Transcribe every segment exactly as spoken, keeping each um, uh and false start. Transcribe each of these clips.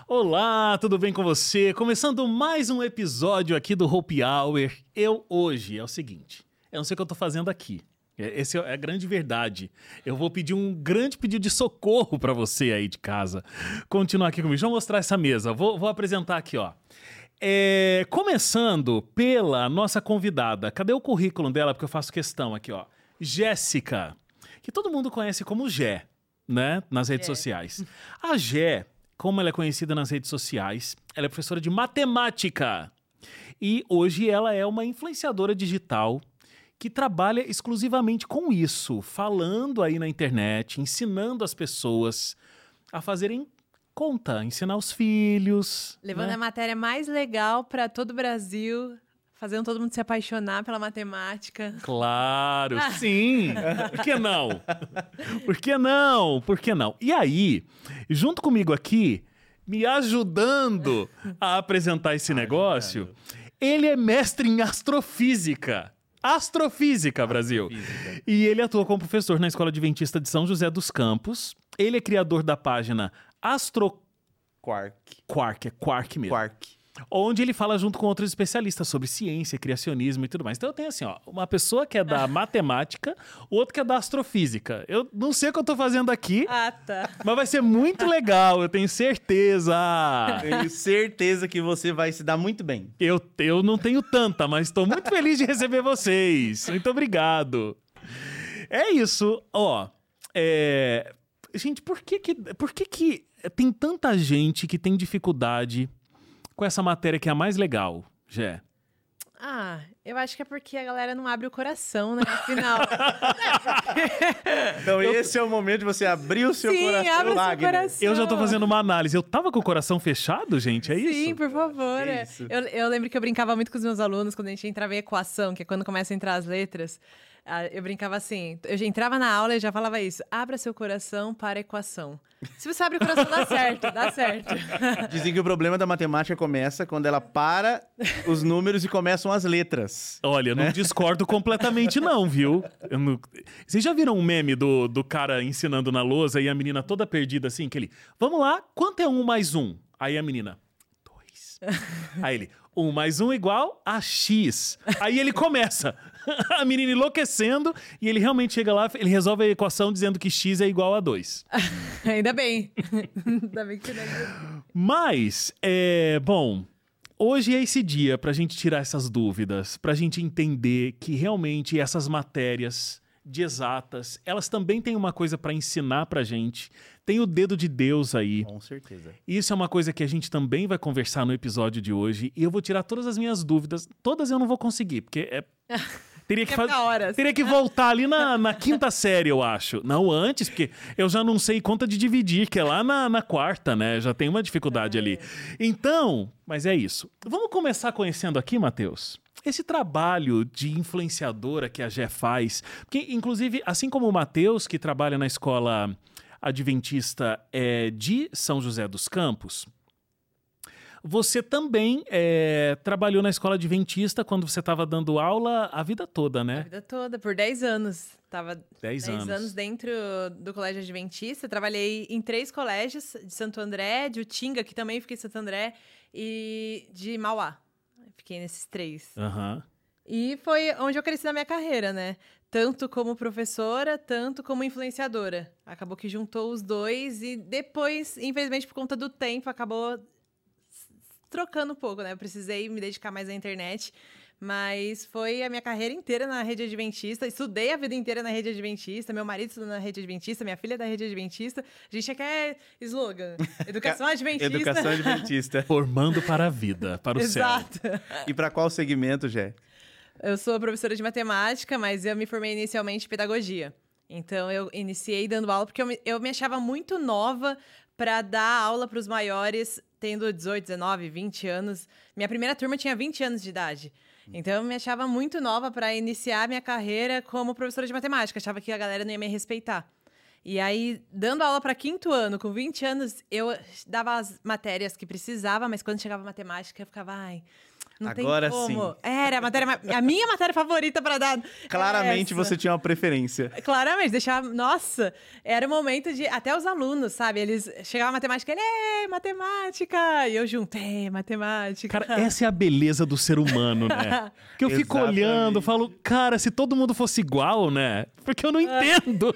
Olá, tudo bem com você? Começando mais um episódio aqui do Hope Hour. Eu hoje é o seguinte, eu não sei o que eu tô fazendo aqui. Essa é a grande verdade. Eu vou pedir um grande pedido de socorro pra você aí de casa. Continuar aqui comigo. Deixa eu mostrar essa mesa. Vou, vou apresentar aqui, ó. É, começando pela nossa convidada. Cadê o currículo dela? Porque eu faço questão aqui, ó. Jéssica, que todo mundo conhece como Jé, né? Nas redes Jé. sociais. A Jé, como ela é conhecida nas redes sociais, ela é professora de matemática. E hoje ela é uma influenciadora digital que trabalha exclusivamente com isso, falando aí na internet, ensinando as pessoas a fazerem conta, ensinar os filhos. Levando né? a matéria mais legal para todo o Brasil, fazendo todo mundo se apaixonar pela matemática. Claro, sim. Por que não? Por que não? Por que não? E aí, junto comigo aqui, me ajudando a apresentar esse negócio, ele é mestre em astrofísica. Astrofísica, Brasil. Astrofísica. E ele atua como professor na Escola Adventista de São José dos Campos. Ele é criador da página Astro... Quark. Quark, é Quark mesmo. Quark. Onde ele fala junto com outros especialistas sobre ciência, criacionismo e tudo mais. Então eu tenho assim, ó, uma pessoa que é da matemática, outro que é da astrofísica. Eu não sei o que eu tô fazendo aqui, Ah, tá. mas vai ser muito legal, eu tenho certeza. Tenho certeza que você vai se dar muito bem. Eu, eu não tenho tanta, mas estou muito feliz de receber vocês. Muito obrigado. É isso, ó. É... Gente, por que que, por que que tem tanta gente que tem dificuldade com essa matéria que é a mais legal, Jé? Ah, eu acho que é porque a galera não abre o coração, né? Afinal. Então esse é o momento de você abrir o seu Sim, coração, abre o seu Wagner. coração. Eu já tô fazendo uma análise. Eu tava com o coração fechado, gente? É isso? Sim, por favor. É é. isso. Eu, eu lembro que eu brincava muito com os meus alunos quando a gente entrava em equação, que é quando começa a entrar as letras. Ah, eu brincava assim, eu já entrava na aula e já falava isso. Abra seu coração para a equação. Se você abre o coração, dá certo, dá certo. Dizem que o problema da matemática começa quando ela para os números e começam as letras. Olha, eu não discordo completamente não, viu? Eu não... Vocês já viram um meme do, do cara ensinando na lousa e a menina toda perdida assim? Que ele, vamos lá, quanto é um mais um? Aí a menina, dois. Aí ele, um mais um igual a X. Aí ele começa, a menina enlouquecendo, e ele realmente chega lá, ele resolve a equação dizendo que X é igual a dois. Ainda bem. Ainda bem que não. Mas, é, bom, hoje é esse dia pra gente tirar essas dúvidas, pra gente entender que realmente essas matérias de exatas, elas também têm uma coisa pra ensinar pra gente. Tem o dedo de Deus aí. Com certeza. Isso é uma coisa que a gente também vai conversar no episódio de hoje, e eu vou tirar todas as minhas dúvidas. Todas eu não vou conseguir, porque é... Teria que, Quer fa- ficar horas. teria que voltar ali na, na quinta série, eu acho. Não antes, porque eu já não sei conta de dividir, que é lá na, na quarta, né? Já tem uma dificuldade É. ali. Então, mas é isso. Vamos começar conhecendo aqui, Matheus, esse trabalho de influenciadora que a Jé faz. Porque, inclusive, assim como o Matheus, que trabalha na escola adventista é, de São José dos Campos, você também é, trabalhou na escola adventista quando você estava dando aula a vida toda, A né? vida toda, por dez anos. Tava Dez anos. anos dentro do colégio adventista. Trabalhei em três colégios, de Santo André, de Utinga, que também fiquei em Santo André, e de Mauá. Fiquei nesses três. Aham. E foi onde eu cresci na minha carreira, né? Tanto como professora, tanto como influenciadora. Acabou que juntou os dois e depois, infelizmente, por conta do tempo, acabou s- trocando um pouco, né? Eu precisei me dedicar mais à internet, mas foi a minha carreira inteira na rede adventista. Estudei a vida inteira na rede adventista. Meu marido estudou na rede adventista, minha filha é da rede adventista. A gente quer slogan. Educação adventista. Educação adventista. Formando para a vida, para o céu. Exato. E pra qual segmento, Jé? Eu sou professora de matemática, mas eu me formei inicialmente em pedagogia. Então, eu iniciei dando aula porque eu me, eu me achava muito nova para dar aula para os maiores, tendo dezoito, dezenove, vinte anos. Minha primeira turma tinha vinte anos de idade. Então, eu me achava muito nova para iniciar minha carreira como professora de matemática. Achava que a galera não ia me respeitar. E aí, dando aula para quinto ano, com vinte anos, eu dava as matérias que precisava, mas quando chegava matemática, eu ficava, ai... Não Agora tem como. sim. Era a, matéria, ma- a minha matéria favorita pra dar. Claramente essa. você tinha uma preferência. Claramente, deixava. Nossa, era o momento de. Até os alunos, sabe? Eles chegavam a matemática, ele, ei, matemática! E eu juntei, matemática. Cara, essa é a beleza do ser humano, né? Que eu fico Exatamente. olhando, falo, cara, se todo mundo fosse igual, né? Porque eu não entendo.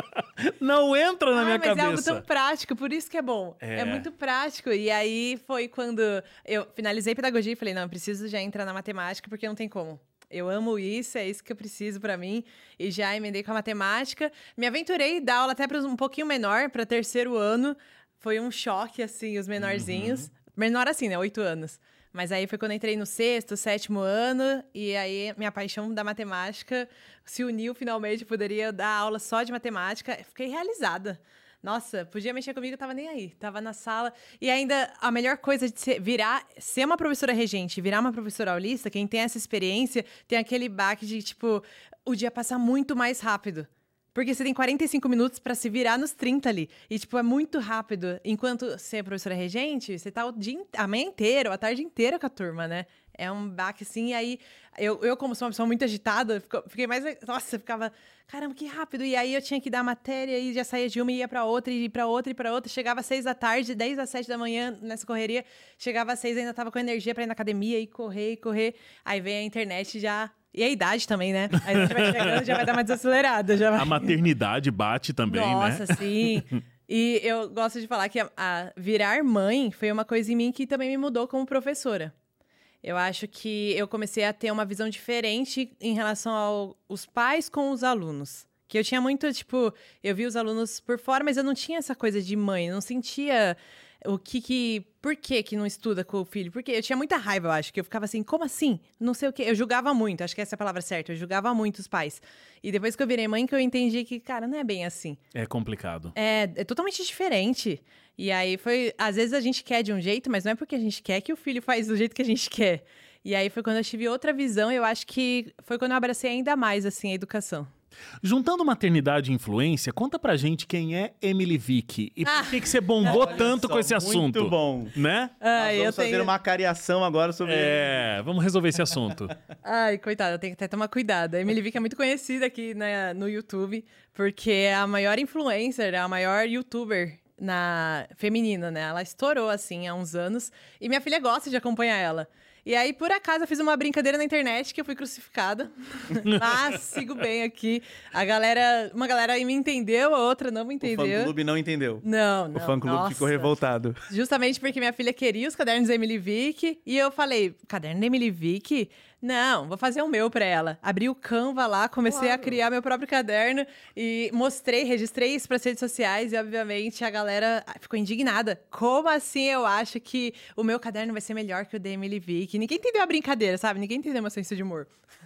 Não entra na Ah, minha mas cabeça. é algo tão prático, por isso que é bom. É. É. muito prático. E aí foi quando eu finalizei pedagogia e falei, não, eu preciso já entrar na matemática, porque não tem como. Eu amo isso, é isso que eu preciso pra mim. E já emendei com a matemática. Me aventurei em dar aula até para um pouquinho menor, para terceiro ano. Foi um choque, assim, os menorzinhos. Uhum. Menor assim, né? Oito anos. Mas aí foi quando eu entrei no sexto, sétimo ano. E aí minha paixão da matemática se uniu finalmente. Poderia dar aula só de matemática. Fiquei realizada. Nossa, podia mexer comigo, eu tava nem aí. Tava na sala. E ainda, a melhor coisa de ser, virar, ser uma professora regente, virar uma professora aulista, quem tem essa experiência, tem aquele baque de, tipo, o dia passar muito mais rápido. Porque você tem quarenta e cinco minutos pra se virar nos trinta ali. E, tipo, é muito rápido. Enquanto você é professora regente, você tá o dia, in- a manhã inteira, ou a tarde inteira com a turma, né? É um baque, assim, e aí... Eu, eu como sou uma pessoa muito agitada, fico- fiquei mais... Nossa, eu ficava... Caramba, que rápido. E aí eu tinha que dar matéria e já saía de uma e ia pra outra, e ia pra outra, e pra outra. Chegava às seis da tarde, dez às sete da manhã, nessa correria. Chegava às seis, ainda tava com energia pra ir na academia e correr, e correr. Aí vem a internet já... E a idade também, né? Aí a gente vai chegando, já vai dar uma desacelerada. Já vai... A maternidade bate também, Nossa, né? sim. E eu gosto de falar que a, a virar mãe foi uma coisa em mim que também me mudou como professora. Eu acho que eu comecei a ter uma visão diferente em relação aos pais com os alunos. Que eu tinha muito, tipo, eu vi os alunos por fora, mas eu não tinha essa coisa de mãe, eu não sentia o que que... Por que que não estuda com o filho? Porque eu tinha muita raiva, eu acho, que eu ficava assim, como assim? Não sei o quê. Eu julgava muito, acho que essa é a palavra certa, eu julgava muito os pais. E depois que eu virei mãe, que eu entendi que, cara, não é bem assim. É complicado. É, é totalmente diferente. E aí foi... Às vezes a gente quer de um jeito, mas não é porque a gente quer que o filho faz do jeito que a gente quer. E aí foi quando eu tive outra visão, eu acho que foi quando eu abracei ainda mais, assim, a educação. Juntando maternidade e influência, conta pra gente quem é Emily Vick e por que, que você bombou Olha tanto só, com esse assunto. Muito bom. Né? Ai, Nós eu vamos fazer tenho... uma cariação agora sobre... É, vamos resolver esse assunto. Ai, coitada, eu tenho que até tomar cuidado. A Emily Vick é muito conhecida aqui, né, no YouTube, porque é a maior influencer, é a maior youtuber na feminina, né? Ela estourou, assim, há uns anos. E minha filha gosta de acompanhar ela. E aí, por acaso, eu fiz uma brincadeira na internet que eu fui crucificada. Mas sigo bem aqui. A galera... Uma galera aí me entendeu, a outra não me O entendeu. fã-clube não entendeu. Não, não. O fã-clube nossa. ficou revoltado. Justamente porque minha filha queria os cadernos da Emily Vick. E eu falei, caderno da Emily Vick? Não, vou fazer o meu pra ela. Abri o Canva lá, comecei Claro. a criar meu próprio caderno. E mostrei, registrei isso pras redes sociais. E, obviamente, a galera ficou indignada. Como assim eu acho que o meu caderno vai ser melhor que o da Emily Vick? Ninguém entendeu a brincadeira, sabe? Ninguém entendeu meu senso de humor.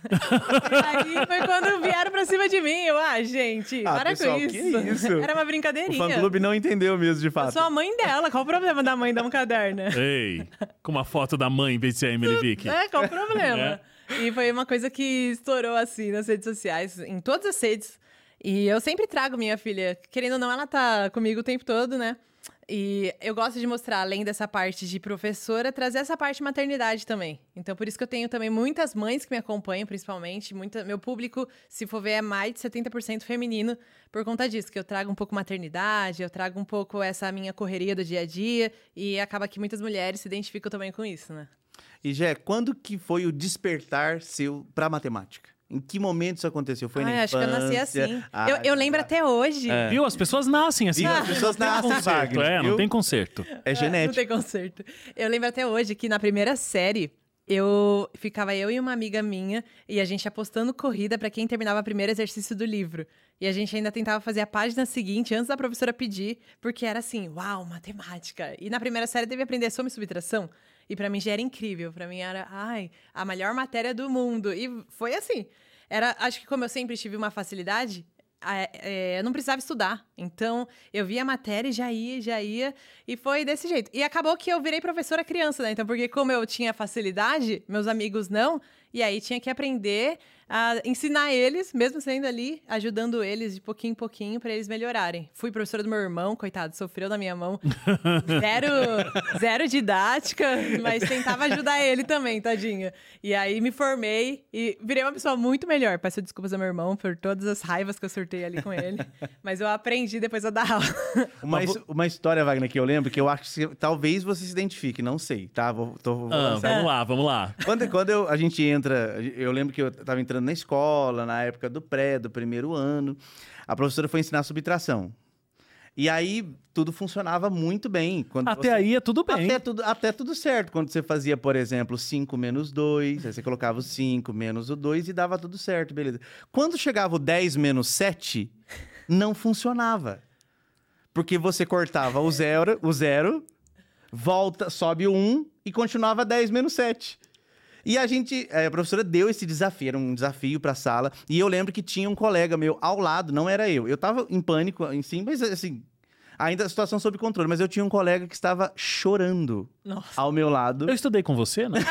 E aí foi quando vieram pra cima de mim. Eu, ah, gente, Ah, para pessoal, com que isso. isso? Era uma O brincadeirinha. fã-clube não entendeu mesmo, de Eu fato. sou a mãe dela. Qual o problema da mãe dar um caderno? Ei, com uma foto da mãe em vez de ser a Emily Vick. É, qual o problema? É. E foi uma coisa que estourou, assim, nas redes sociais, em todas as redes. E eu sempre trago minha filha. Querendo ou não, ela tá comigo o tempo todo, né? E eu gosto de mostrar, além dessa parte de professora, trazer essa parte de maternidade também. Então, por isso que eu tenho também muitas mães que me acompanham, principalmente. Muita, meu público, se for ver, é mais de setenta por cento feminino por conta disso. Que eu trago um pouco maternidade, eu trago um pouco essa minha correria do dia a dia. E acaba que muitas mulheres se identificam também com isso, né? E, Jé, quando que foi o despertar seu pra matemática? Em que momento isso aconteceu? Foi na Ai, acho que eu nasci infância? assim. Ah, eu, eu lembro até hoje. É. Viu? As pessoas nascem assim. Viu? As pessoas Não tem nascem, conserto, Wagner, É, não viu? tem conserto. É Não genético. tem conserto. Eu lembro até hoje que na primeira série, eu ficava eu e uma amiga minha e a gente apostando corrida pra quem terminava o primeiro exercício do livro. E a gente ainda tentava fazer a página seguinte antes da professora pedir, porque era assim, uau, matemática. E na primeira série teve que aprender soma e subtração. E pra mim já era incrível. Pra mim era, ai, a melhor matéria do mundo. E foi assim. Era, acho que como eu sempre tive uma facilidade, é, é, eu não precisava estudar. Então, eu via a matéria e já ia, já ia, e foi desse jeito. E acabou que eu virei professora criança, né? Então, porque como eu tinha facilidade, meus amigos não, e aí tinha que aprender a ensinar eles, mesmo sendo ali, ajudando eles de pouquinho em pouquinho para eles melhorarem. Fui professora do meu irmão, coitado, sofreu na minha mão. Zero, zero didática, mas tentava ajudar ele também, tadinha. E aí me formei e virei uma pessoa muito melhor. Peço desculpas ao meu irmão por todas as raivas que eu surtei ali com ele, mas eu aprendi depois a dar aula. Uma, his- uma história, Wagner, que eu lembro, que eu acho que se- talvez você se identifique, não sei, tá? Vou, tô, vou Ah, lançar. vamos lá, vamos lá. Quando, quando eu- a gente entra, eu lembro que eu tava entrando na escola, na época do pré, do primeiro ano, a professora foi ensinar subtração. E aí, tudo funcionava muito bem. Quando Até você- aí é tudo bem. Até tudo, até tudo certo. Quando você fazia, por exemplo, cinco menos dois, aí você colocava o cinco menos o dois e dava tudo certo, beleza. Quando chegava o dez menos sete, não funcionava. Porque você cortava o zero, o zero, volta, sobe o um e continuava dez menos sete. E a gente, a professora deu esse desafio, era um desafio pra sala. E eu lembro que tinha um colega meu ao lado, não era eu. Eu tava em pânico, em si, mas assim, ainda a situação sob controle. Mas eu tinha um colega que estava chorando Nossa. ao meu lado. Eu estudei com você, né?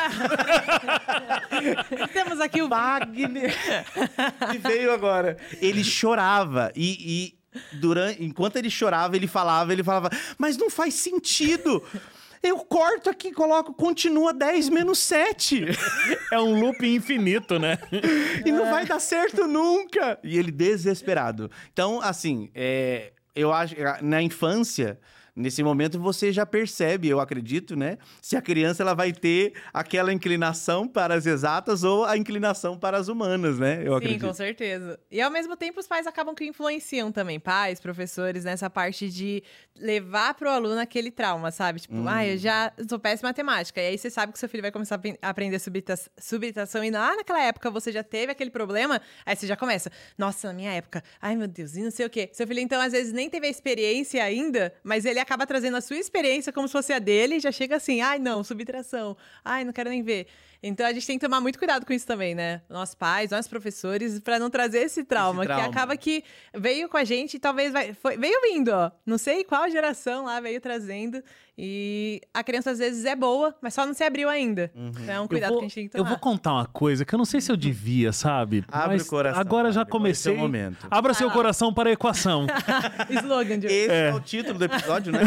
Temos aqui o Wagner, que veio agora. Ele chorava e, e durante, enquanto ele chorava, ele falava, ele falava, mas não faz sentido. Eu corto aqui, coloco, continua dez menos sete. É um loop infinito, né? E não vai dar certo nunca. E ele desesperado. Então, assim, é, eu acho que na infância, nesse momento, você já percebe, eu acredito, né? Se a criança ela vai ter aquela inclinação para as exatas ou a inclinação para as humanas, né? Eu Sim, acredito. com certeza. E ao mesmo tempo os pais acabam que influenciam também, pais, professores, nessa parte de levar pro aluno aquele trauma, sabe? Tipo, Hum. ah, eu já sou péssima em matemática. E aí você sabe que seu filho vai começar a pen- a aprender subtra- subtração e lá naquela época você já teve aquele problema, aí você já começa, nossa, na minha época, ai meu Deus, e não sei o quê. Seu filho então às vezes nem teve a experiência ainda, mas ele acaba trazendo a sua experiência como se fosse a dele e já chega assim, ai não, subtração, ai não quero nem ver. Então a gente tem que tomar muito cuidado com isso também, né? Nós pais, nós professores, pra não trazer esse trauma, trauma. que acaba que veio com a gente e talvez vai, foi, veio vindo, ó. Não sei qual geração lá veio trazendo. E a criança às vezes é boa, mas só não se abriu ainda. Então é um cuidado eu vou, que a gente tem que eu tomar. vou contar uma coisa que eu não sei se eu devia, sabe? Abre Mas o coração, agora já Wagner, comecei. esse é o momento. Abra seu lá. coração para a equação. Slogan de Esse é. o título do episódio, né?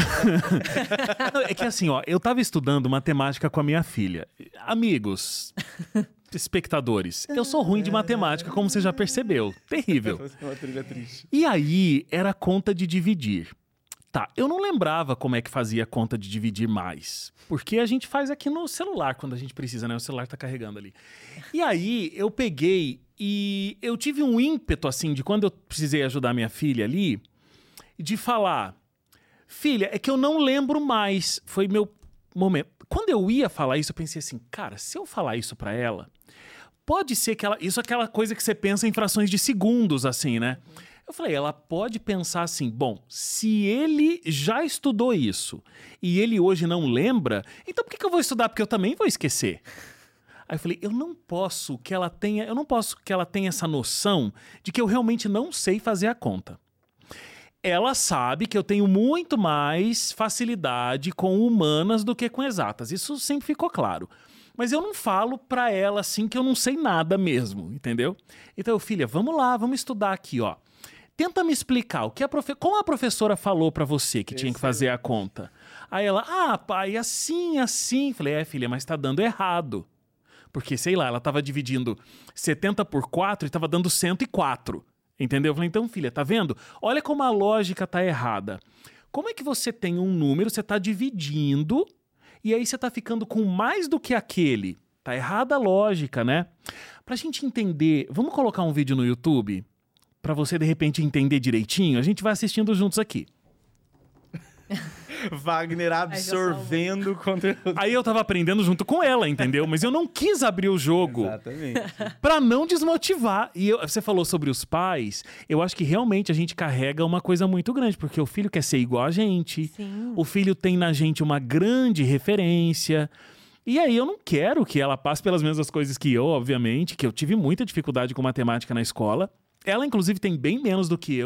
Não, é que assim, ó, eu tava estudando matemática com a minha filha. Amigos, espectadores, eu sou ruim de matemática, como você já percebeu. Terrível. Uma trilha triste. E aí, era conta de dividir. Tá, eu não lembrava como é que fazia a conta de dividir mais. Porque a gente faz aqui no celular, quando a gente precisa, né? O celular tá carregando ali. E aí, eu peguei e eu tive um ímpeto, assim, de quando eu precisei ajudar minha filha ali, de falar... Filha, é que eu não lembro mais. Foi meu momento. Quando eu ia falar isso, eu pensei assim, cara, se eu falar isso pra ela, pode ser que ela... Isso é aquela coisa que você pensa em frações de segundos, assim, né? Eu falei, ela pode pensar assim, bom, se ele já estudou isso e ele hoje não lembra, então por que que eu vou estudar? Porque eu também vou esquecer. Aí eu falei, eu não posso que ela tenha, eu não posso que ela tenha essa noção de que eu realmente não sei fazer a conta. Ela sabe que eu tenho muito mais facilidade com humanas do que com exatas. Isso sempre ficou claro. Mas eu não falo pra ela assim que eu não sei nada mesmo, entendeu? Então, filha, vamos lá, vamos estudar aqui, ó. Tenta me explicar o que a profe... como a professora falou pra você que tinha que fazer a conta. Aí ela, ah, pai, assim, assim. Falei, é, filha, mas tá dando errado. Porque, sei lá, ela tava dividindo setenta por quatro e tava dando cento e quatro. Entendeu? Eu falei, então, filha, tá vendo? Olha como a lógica tá errada. Como é que você tem um número, você tá dividindo, e aí você tá ficando com mais do que aquele? Tá errada a lógica, né? Pra gente entender, vamos colocar um vídeo no YouTube? Pra você, de repente, entender direitinho? A gente vai assistindo juntos aqui. Wagner absorvendo o conteúdo. Aí eu tava aprendendo junto com ela, entendeu? Mas eu não quis abrir o jogo. Exatamente. Pra não desmotivar. E eu- você falou sobre os pais. Eu acho que realmente a gente carrega uma coisa muito grande, porque o filho quer ser igual a gente. Sim. O filho tem na gente uma grande referência. E aí eu não quero que ela passe pelas mesmas coisas que eu, obviamente, que eu tive muita dificuldade com matemática na escola. Ela, inclusive, tem bem menos do que eu.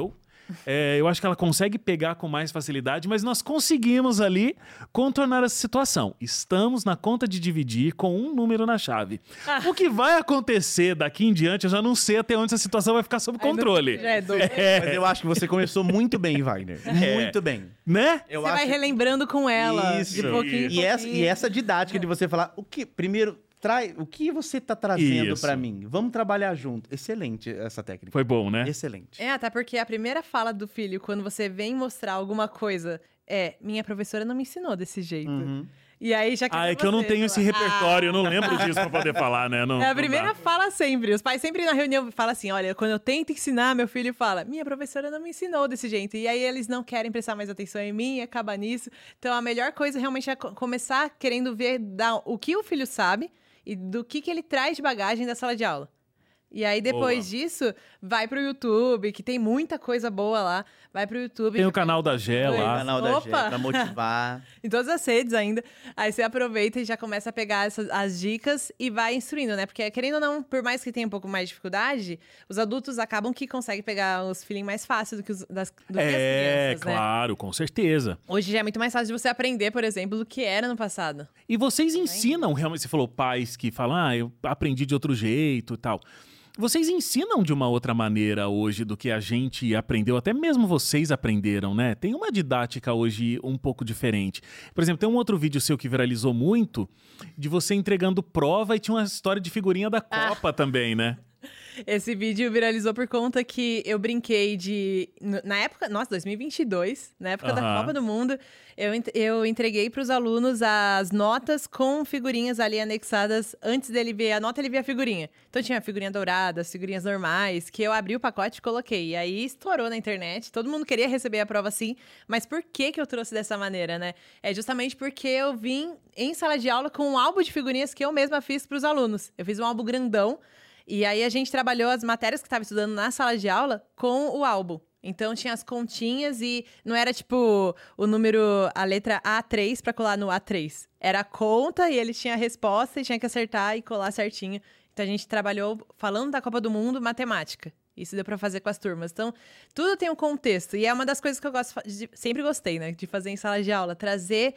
É, eu acho que ela consegue pegar com mais facilidade, mas nós conseguimos ali contornar essa situação. Estamos na conta de dividir com um número na chave. Ah. O que vai acontecer daqui em diante, eu já não sei até onde essa situação vai ficar sob Ai, não- controle. já é doido. Mas eu acho que você começou muito bem, Wagner. Muito bem. Né? Eu Você acho vai relembrando com ela. Isso. De pouquinho em E essa, pouquinho. e essa didática de você falar, o que, primeiro, trai, o que você tá trazendo Isso. pra mim? Vamos trabalhar junto. Excelente essa técnica. Foi bom, né? Excelente. É, até porque a primeira fala do filho, quando você vem mostrar alguma coisa, é: minha professora não me ensinou desse jeito. Uhum. E aí já Ah, é que eu não você, tenho esse fala, repertório, eu "Ah". não lembro disso pra poder falar, né? Não, É a não primeira dá. fala sempre. Os pais sempre na reunião falam assim: olha, quando eu tento ensinar, meu filho fala: minha professora não me ensinou desse jeito. E aí eles não querem prestar mais atenção em mim e acaba nisso. Então a melhor coisa realmente é co- começar querendo ver da, o que o filho sabe e do que, que ele traz de bagagem da sala de aula. E aí, depois Boa. disso, vai pro YouTube, que tem muita coisa boa lá. Vai pro YouTube. Tem o canal da Gé Dois. O lá. canal da Gé, Opa! pra motivar. Em todas as redes ainda. Aí você aproveita e já começa a pegar essas, as dicas e vai instruindo, né? Porque, querendo ou não, por mais que tenha um pouco mais de dificuldade, os adultos acabam que conseguem pegar os feeling mais fácil do que, os, das, do que as É, crianças, né? claro, com certeza. Hoje já é muito mais fácil de você aprender, por exemplo, do que era no passado. E vocês ensinam, realmente, você falou pais que falam, ah, eu aprendi de outro jeito e tal. Vocês ensinam de uma outra maneira hoje do que a gente aprendeu, até mesmo vocês aprenderam, né? Tem uma didática hoje um pouco diferente. Por exemplo, tem um outro vídeo seu que viralizou muito, de você entregando prova e tinha uma história de figurinha da Copa também, né? Esse vídeo viralizou por conta que eu brinquei de... n- Na época... Nossa, dois mil e vinte e dois, na época da Aham. Copa do Mundo, eu, ent- eu entreguei para os alunos as notas com figurinhas ali anexadas. Antes dele ver a nota, ele via a figurinha. Então tinha a figurinha dourada, as figurinhas normais, que eu abri o pacote e coloquei. E aí estourou na internet, todo mundo queria receber a prova assim. Mas por que que eu trouxe dessa maneira, né? É justamente porque eu vim em sala de aula com um álbum de figurinhas que eu mesma fiz para os alunos. Eu fiz um álbum grandão. E aí a gente trabalhou as matérias que estava estudando na sala de aula com o álbum. Então tinha as continhas e não era tipo o número, a letra A três para colar no A três. Era a conta e ele tinha a resposta e tinha que acertar e colar certinho. Então a gente trabalhou falando da Copa do Mundo, matemática. Isso deu para fazer com as turmas. Então, tudo tem um contexto. E é uma das coisas que eu gosto de, sempre gostei, né? De fazer em sala de aula. Trazer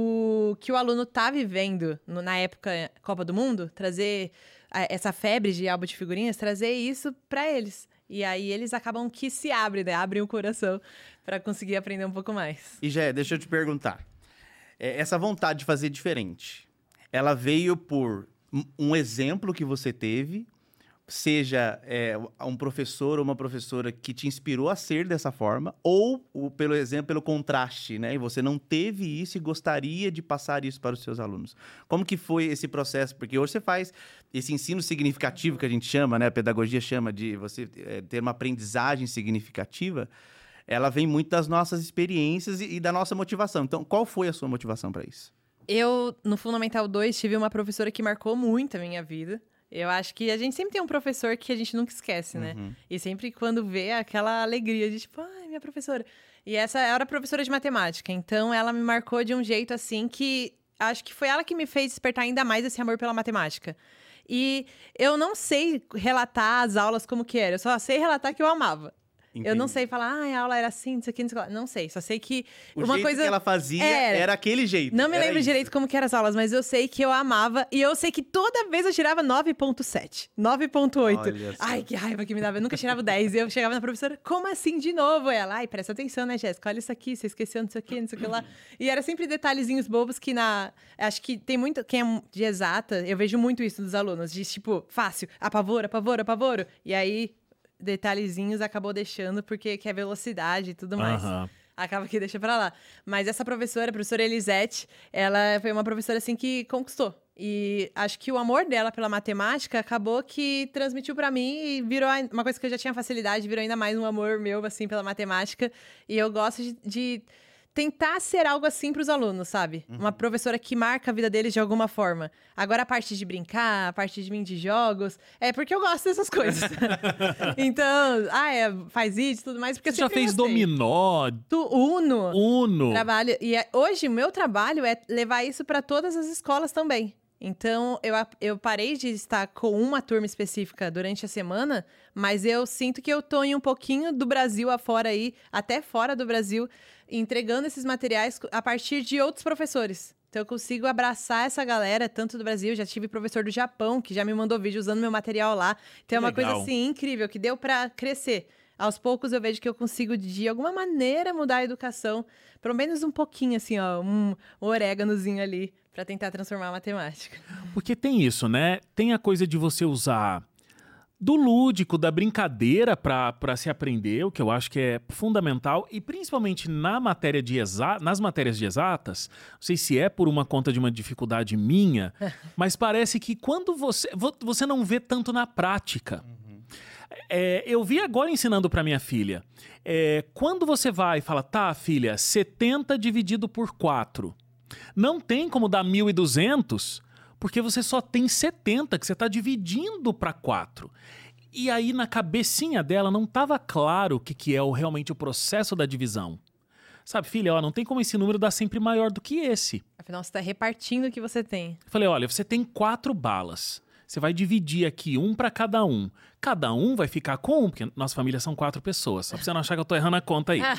o que o aluno tá vivendo no- na época Copa do Mundo. Trazer a- essa febre de álbum de figurinhas. Trazer isso para eles. E aí eles acabam que se abrem, né? Abrem o coração para conseguir aprender um pouco mais. E Jé, deixa eu te perguntar. É, essa vontade de fazer diferente, ela veio por um- um exemplo que você teve, seja é, um professor ou uma professora que te inspirou a ser dessa forma, ou, o- pelo exemplo, pelo contraste, né? E você não teve isso e gostaria de passar isso para os seus alunos. Como que foi esse processo? Porque hoje você faz esse ensino significativo que a gente chama, né? A pedagogia chama de você é, ter uma aprendizagem significativa. Ela vem muito das nossas experiências e, e da nossa motivação. Então, qual foi a sua motivação para isso? Eu, no Fundamental dois, tive uma professora que marcou muito a minha vida. Eu acho que a gente sempre tem um professor que a gente nunca esquece, né? Uhum. E sempre quando vê aquela alegria de tipo, ai, minha professora. E essa era professora de matemática. Então ela me marcou de um jeito assim que acho que foi ela que me fez despertar ainda mais esse amor pela matemática. E eu não sei relatar as aulas como que era, eu só sei relatar que eu amava. Eu não Entendi. sei falar, ah, a aula era assim, não sei o que, não sei o que lá. Não sei, só sei que O uma jeito coisa... que ela fazia era. era, aquele jeito. Não me era lembro isso. direito como que eram as aulas, mas eu sei que eu amava. E eu sei que toda vez eu tirava nove ponto sete, nove ponto oito. Olha só. Ai, que raiva que me dava. Eu nunca tirava dez. E eu chegava na professora, como assim de novo? Ela, ai, presta atenção, né, Jéssica? Olha isso aqui, você esqueceu não sei o que, não sei o que lá. E era sempre detalhezinhos bobos que na... Acho que tem muito... Quem é de exata, eu vejo muito isso dos alunos. De, tipo, fácil, apavoro, apavoro, apavoro. E aí... detalhezinhos acabou deixando porque quer velocidade e tudo mais. Aham. Acaba que deixa pra lá. Mas essa professora, a professora Elisete, ela foi uma professora assim que conquistou. E acho que o amor dela pela matemática acabou que transmitiu pra mim e virou ai- uma coisa que eu já tinha facilidade, virou ainda mais um amor meu assim pela matemática. E eu gosto de, de tentar ser algo assim pros alunos, sabe? Uma professora que marca a vida deles de alguma forma. Agora a parte de brincar, a parte de mim de jogos, é porque eu gosto dessas coisas. Então, ah, é, faz isso e tudo mais, porque eu Você já sempre fez gostei. dominó, Do Uno. Uno. Trabalho. E é- hoje o meu trabalho é levar isso para todas as escolas também. Então, eu, a- eu parei de estar com uma turma específica durante a semana, mas eu sinto que eu tô em um pouquinho do Brasil afora aí, até fora do Brasil, entregando esses materiais a partir de outros professores. Então, eu consigo abraçar essa galera, tanto do Brasil, já tive professor do Japão, que já me mandou vídeo usando meu material lá. Então, é uma legal. coisa, assim, incrível, que deu pra crescer. Aos poucos, eu vejo que eu consigo, de alguma maneira, mudar a educação. Pelo menos um pouquinho, assim, ó, um, um oréganozinho ali, pra tentar transformar a matemática. Porque tem isso, né? Tem a coisa de você usar do lúdico, da brincadeira para se aprender, o que eu acho que é fundamental, e principalmente na matéria de exa nas matérias de exatas, não sei se é por uma conta de uma dificuldade minha, mas parece que quando você, vo- você não vê tanto na prática. É, eu vi agora ensinando para minha filha, é, quando você vai e fala, tá, filha, setenta dividido por quatro, não tem como dar mil e duzentos, porque você só tem setenta, que você está dividindo para quatro. E aí, na cabecinha dela, não estava claro o que, que é o, realmente o processo da divisão. Sabe, filha, ó, não tem como esse número dar sempre maior do que esse. Afinal, você está repartindo o que você tem. Eu falei, olha, você tem quatro balas. Você vai dividir aqui um para cada um. Cada um vai ficar com um, porque nossa família são quatro pessoas. Só pra você não achar que eu tô errando a conta aí.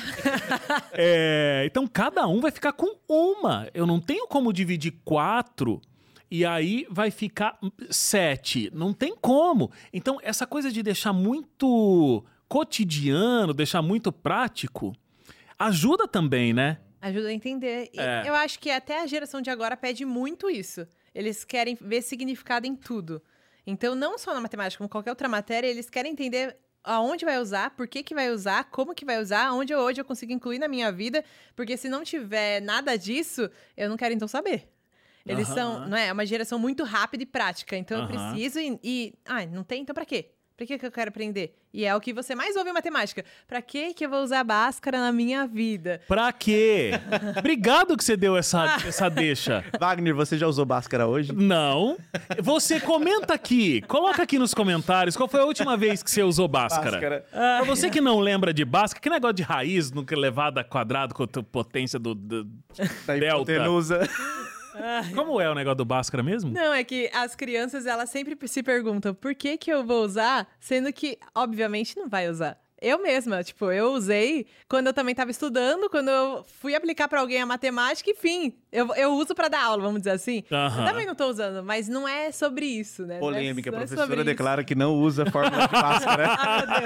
É, então, cada um vai ficar com uma. Eu não tenho como dividir quatro e aí vai ficar sete. Não tem como. Então, essa coisa de deixar muito cotidiano, deixar muito prático, ajuda também, né? Ajuda a entender. E É. eu acho que até a geração de agora pede muito isso. Eles querem ver significado em tudo. Então, não só na matemática, como qualquer outra matéria, eles querem entender aonde vai usar, por que que vai usar, como que vai usar, onde eu, hoje eu consigo incluir na minha vida, porque se não tiver nada disso, eu não quero então saber. Eles Aham. são, não é, é uma geração muito rápida e prática, então eu Aham. preciso e, e ah, não tem, então pra quê? Pra que que eu quero aprender? E é o que você mais ouve em matemática. Pra que que eu vou usar Bhaskara na minha vida? Pra quê? Obrigado que você deu essa, essa deixa. Wagner, você já usou Bhaskara hoje? Não. Você comenta aqui. Coloca aqui nos comentários qual foi a última vez que você usou Bhaskara. Bhaskara. Pra você que não lembra de Bhaskara, que negócio de raiz nunca elevada a quadrado com a potência do, do Da delta. hipotenusa. Como é o negócio do Bhaskara mesmo? Não, é que as crianças, elas sempre se perguntam por que que eu vou usar, sendo que, obviamente, não vai usar. Eu mesma, tipo, eu usei quando eu também estava estudando, quando eu fui aplicar para alguém a matemática, enfim, eu, eu uso para dar aula, vamos dizer assim. Aham. Eu também não tô usando, mas não é sobre isso, né? Não é- Polêmica. A não é professora sobre declara que não usa a fórmula de Bhaskara. isso. Ah, meu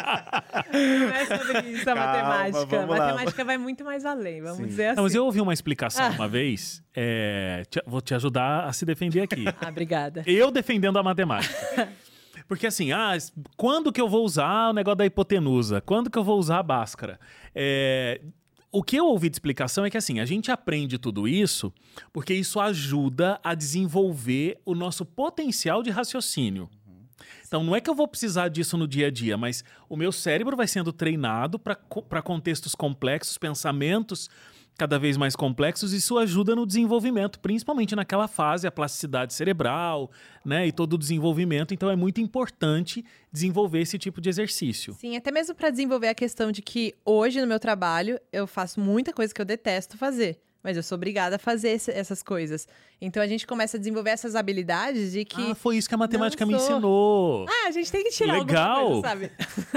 Deus. Não é sobre isso a Calma, matemática. A vamos lá. matemática vai muito mais além, vamos Sim. dizer assim. Não, mas eu ouvi uma explicação uma vez. é, te- vou te ajudar a se defender aqui. Ah, obrigada. Eu defendendo a matemática. Porque assim, ah, quando que eu vou usar o negócio da hipotenusa? Quando que eu vou usar a Bhaskara? É, o que eu ouvi de explicação é que assim, a gente aprende tudo isso porque isso ajuda a desenvolver o nosso potencial de raciocínio. Então, não é que eu vou precisar disso no dia a dia, mas o meu cérebro vai sendo treinado para contextos complexos, pensamentos cada vez mais complexos, e isso ajuda no desenvolvimento, principalmente naquela fase, a plasticidade cerebral, né, e todo o desenvolvimento. Então, é muito importante desenvolver esse tipo de exercício. Sim, até mesmo para desenvolver a questão de que hoje no meu trabalho eu faço muita coisa que eu detesto fazer, mas eu sou obrigada a fazer esse- essas coisas. Então a gente começa a desenvolver essas habilidades de que Ah, foi isso que a matemática me não sou- ensinou. Ah, a gente tem que tirar Legal. alguma coisa, sabe?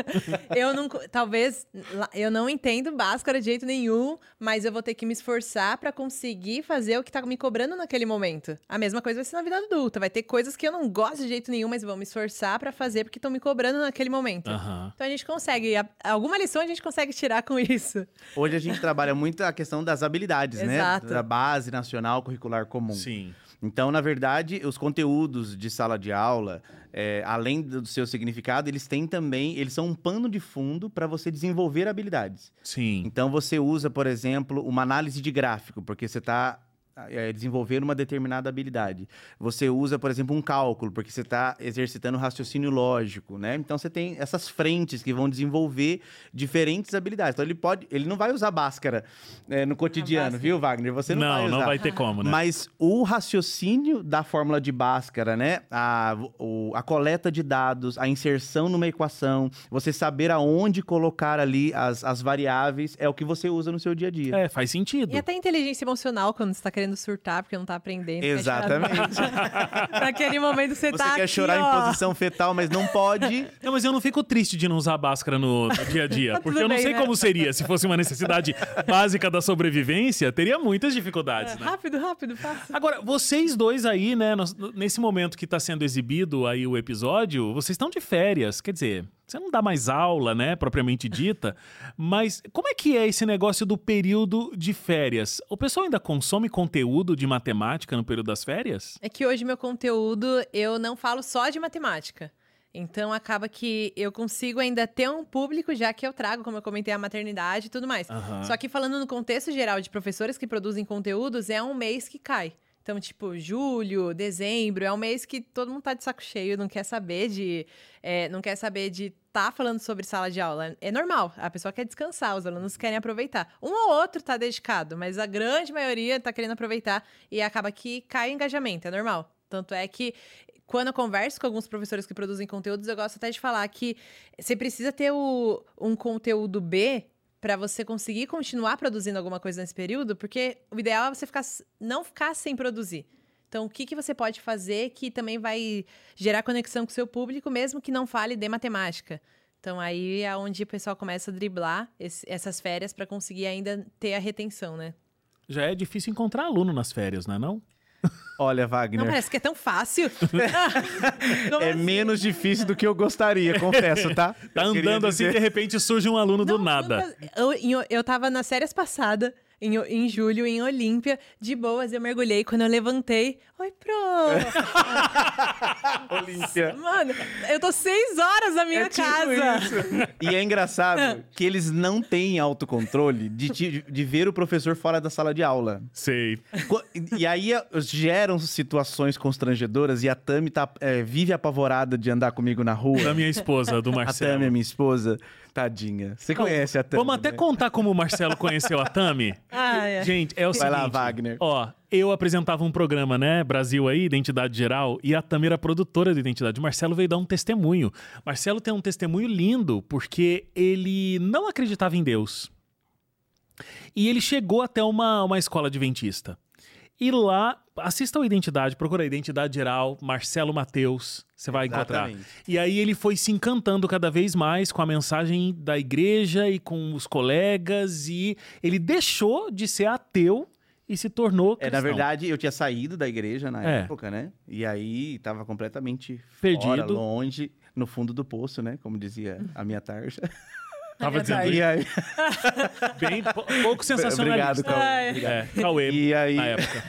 eu não, talvez lá- eu não entendo Bhaskara de jeito nenhum, mas eu vou ter que me esforçar pra conseguir fazer o que tá me cobrando naquele momento. A mesma coisa vai ser na vida adulta, vai ter coisas que eu não gosto de jeito nenhum, mas vou me esforçar pra fazer porque estão me cobrando naquele momento. Aham. Então a gente consegue, a- alguma lição a gente consegue tirar com isso. Hoje a gente trabalha muito a questão das habilidades, Exato. né? Da base nacional curricular comum. Sim. Então, na verdade, os conteúdos de sala de aula, é, além do seu significado, eles têm também, eles são um pano de fundo para você desenvolver habilidades. Sim. Então, você usa, por exemplo, uma análise de gráfico, porque você está desenvolvendo uma determinada habilidade. Você usa, por exemplo, um cálculo, porque você está exercitando raciocínio lógico, né? Então, você tem essas frentes que vão desenvolver diferentes habilidades. Então, ele pode, ele não vai usar Bhaskara é, no cotidiano, Bhaskara. viu, Wagner? Você não, Não, vai usar. não vai ter como, né? Mas o raciocínio da fórmula de Bhaskara, né? A, o- a coleta de dados, a inserção numa equação, você saber aonde colocar ali as, as variáveis, é o que você usa no seu dia a dia. É, faz sentido. E até inteligência emocional, quando você tá querendo querendo surtar porque não tá aprendendo. Exatamente. Naquele momento você, Você tá quer aqui, chorar ó. em posição fetal, mas não pode. Não, mas eu não fico triste de não usar máscara no, no dia a dia. Tá Porque tudo eu não bem, sei né? como seria. Se fosse uma necessidade básica da sobrevivência, teria muitas dificuldades, né? Rápido, rápido, passa. Agora, vocês dois aí, né, nos- nesse momento que tá sendo exibido aí o episódio, vocês estão de férias. Quer dizer, você não dá mais aula, né, propriamente dita. Mas como é que é esse negócio do período de férias? O pessoal ainda consome conteúdo de matemática no período das férias? É que hoje meu conteúdo, eu não falo só de matemática. Então, acaba que eu consigo ainda ter um público, já que eu trago, como eu comentei, a maternidade e tudo mais. Aham. Só que falando no contexto geral de professores que produzem conteúdos, é um mês que cai. Então, tipo, julho, dezembro, é um mês que todo mundo tá de saco cheio, não quer saber de... é, não quer saber de tá falando sobre sala de aula. É normal, a pessoa quer descansar, os alunos querem aproveitar. Um ou outro tá dedicado, mas a grande maioria tá querendo aproveitar e acaba que cai o engajamento, é normal. Tanto é que quando eu converso com alguns professores que produzem conteúdos, eu gosto até de falar que você precisa ter o, um conteúdo B para você conseguir continuar produzindo alguma coisa nesse período, porque o ideal é você ficar, não ficar sem produzir. Então, o que, que você pode fazer que também vai gerar conexão com o seu público, mesmo que não fale de matemática? Então, aí é onde o pessoal começa a driblar esse, essas férias para conseguir ainda ter a retenção, né? Já é difícil encontrar aluno nas férias, não é não? Olha, Não, Wagner, parece que é tão fácil. Como é assim? menos difícil do que eu gostaria, confesso, tá? Tá Eu queria andando assim, dizer- de repente surge um aluno do Não, nada. nunca- Eu, em- eu tava nas férias passadas, em, em julho, em Olímpia, de boas, eu mergulhei. Quando eu levantei, oi, pro! Olímpia. Mano, eu tô seis horas na minha É tipo casa. isso. E é engraçado que eles não têm autocontrole de, te- de ver o professor fora da sala de aula. Sei. Co- E aí eh, geram situações constrangedoras e a Tami tá, eh, vive apavorada de andar comigo na rua. Da minha esposa, do A Marcelo. Tami é minha esposa. Tadinha. Você conhece a Tami, Vamos até né? contar como o Marcelo conheceu a Tami. Ah, é. Gente, é o Vai seguinte. lá, Wagner. Ó, eu apresentava um programa, né, Brasil aí, Identidade Geral, e a Tami era produtora de Identidade. O Marcelo veio dar um testemunho. Marcelo tem um testemunho lindo, porque ele não acreditava em Deus. E ele chegou até uma, uma escola adventista. E lá, assista ao Identidade, procura Identidade Geral, Marcelo Mateus, você vai encontrar. Exatamente. E aí ele foi se encantando cada vez mais com a mensagem da igreja e com os colegas, e ele deixou de ser ateu e se tornou É, cristão. na verdade, eu tinha saído da igreja na É. época, né? E aí tava completamente Perdido. fora, longe, no fundo do poço, né? Como dizia a minha tarja. Tava dizendo E aí, bem pou- pouco sensacionalista. Obrigado, Cauê. Ai. Obrigado. É, Cauê, E aí- na época.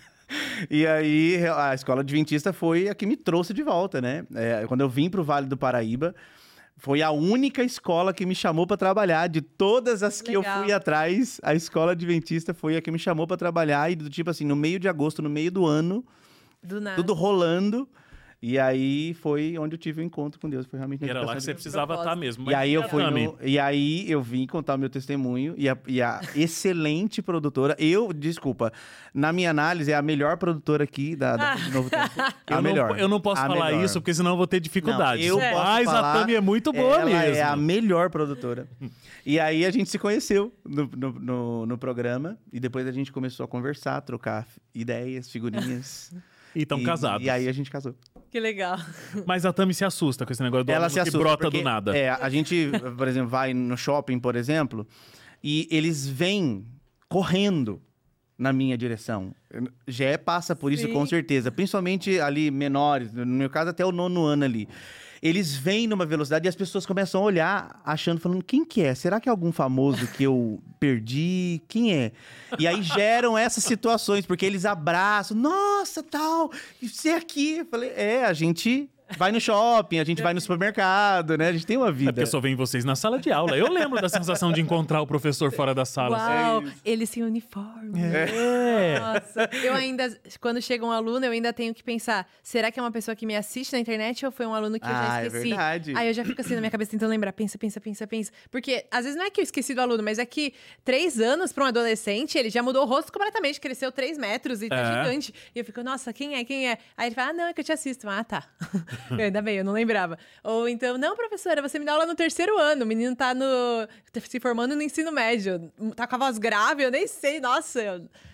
E aí, a escola adventista foi a que me trouxe de volta, né? É, quando eu vim pro Vale do Paraíba, foi a única escola que me chamou para trabalhar. De todas as que eu Legal. fui atrás, a escola adventista foi a que me chamou para trabalhar. E do tipo assim, no meio de agosto, no meio do ano, Do nada. tudo rolando. E aí foi onde eu tive o encontro com Deus. Foi realmente na E era lá educação que você de- precisava estar mesmo. E Mas aí eu a fui Tami? no- e aí eu vim contar o meu testemunho e a, e a excelente produtora, eu, desculpa, na minha análise é a melhor produtora aqui da, da de Novo Tempo. É Eu a não, melhor. eu não posso A falar melhor. isso, porque senão eu vou ter dificuldades. Não, eu É. posso Mas falar, a Tami é muito boa ela mesmo. é a melhor produtora. E aí a gente se conheceu no, no, no, no programa e depois a gente começou a conversar, trocar ideias, figurinhas. E estão e, casados. E aí a gente casou. Que legal. Mas a Tami se assusta com esse negócio do Ela aluno se que assusta brota porque, do nada. É, a gente, por exemplo, vai no shopping, por exemplo, e eles vêm correndo na minha direção. Já passa por isso Sim. com certeza, principalmente ali menores, no meu caso até o nono ano ali. Eles vêm numa velocidade e as pessoas começam a olhar, achando, falando, quem que é? Será que é algum famoso que eu perdi? Quem é? E aí geram essas situações, porque eles abraçam, nossa, tal, e você aqui? Eu falei, é, a gente vai no shopping, a gente vai no supermercado, né? A gente tem uma É vida. porque só vem vocês na sala de aula. Eu lembro da sensação de encontrar o professor fora da sala. Uau, É isso. eles sem uniforme. É. Nossa, eu ainda, quando chega um aluno, eu ainda tenho que pensar, será que é uma pessoa que me assiste na internet ou foi um aluno que eu já Ah, é esqueci? verdade. Aí eu já fico assim na minha cabeça tentando lembrar, pensa, pensa, pensa, pensa. Porque às vezes não é que eu esqueci do aluno, mas é que três anos para um adolescente, ele já mudou o rosto completamente, cresceu três metros e tá É. gigante. E eu fico, nossa, quem é, quem é? Aí ele fala, ah, não, é que eu te assisto. Ah, tá. Eu, ainda bem, eu não lembrava. Ou então, não, professora, você me dá aula no terceiro ano, o menino tá no, tá se formando no ensino médio, tá com a voz grave, eu nem sei, nossa, eu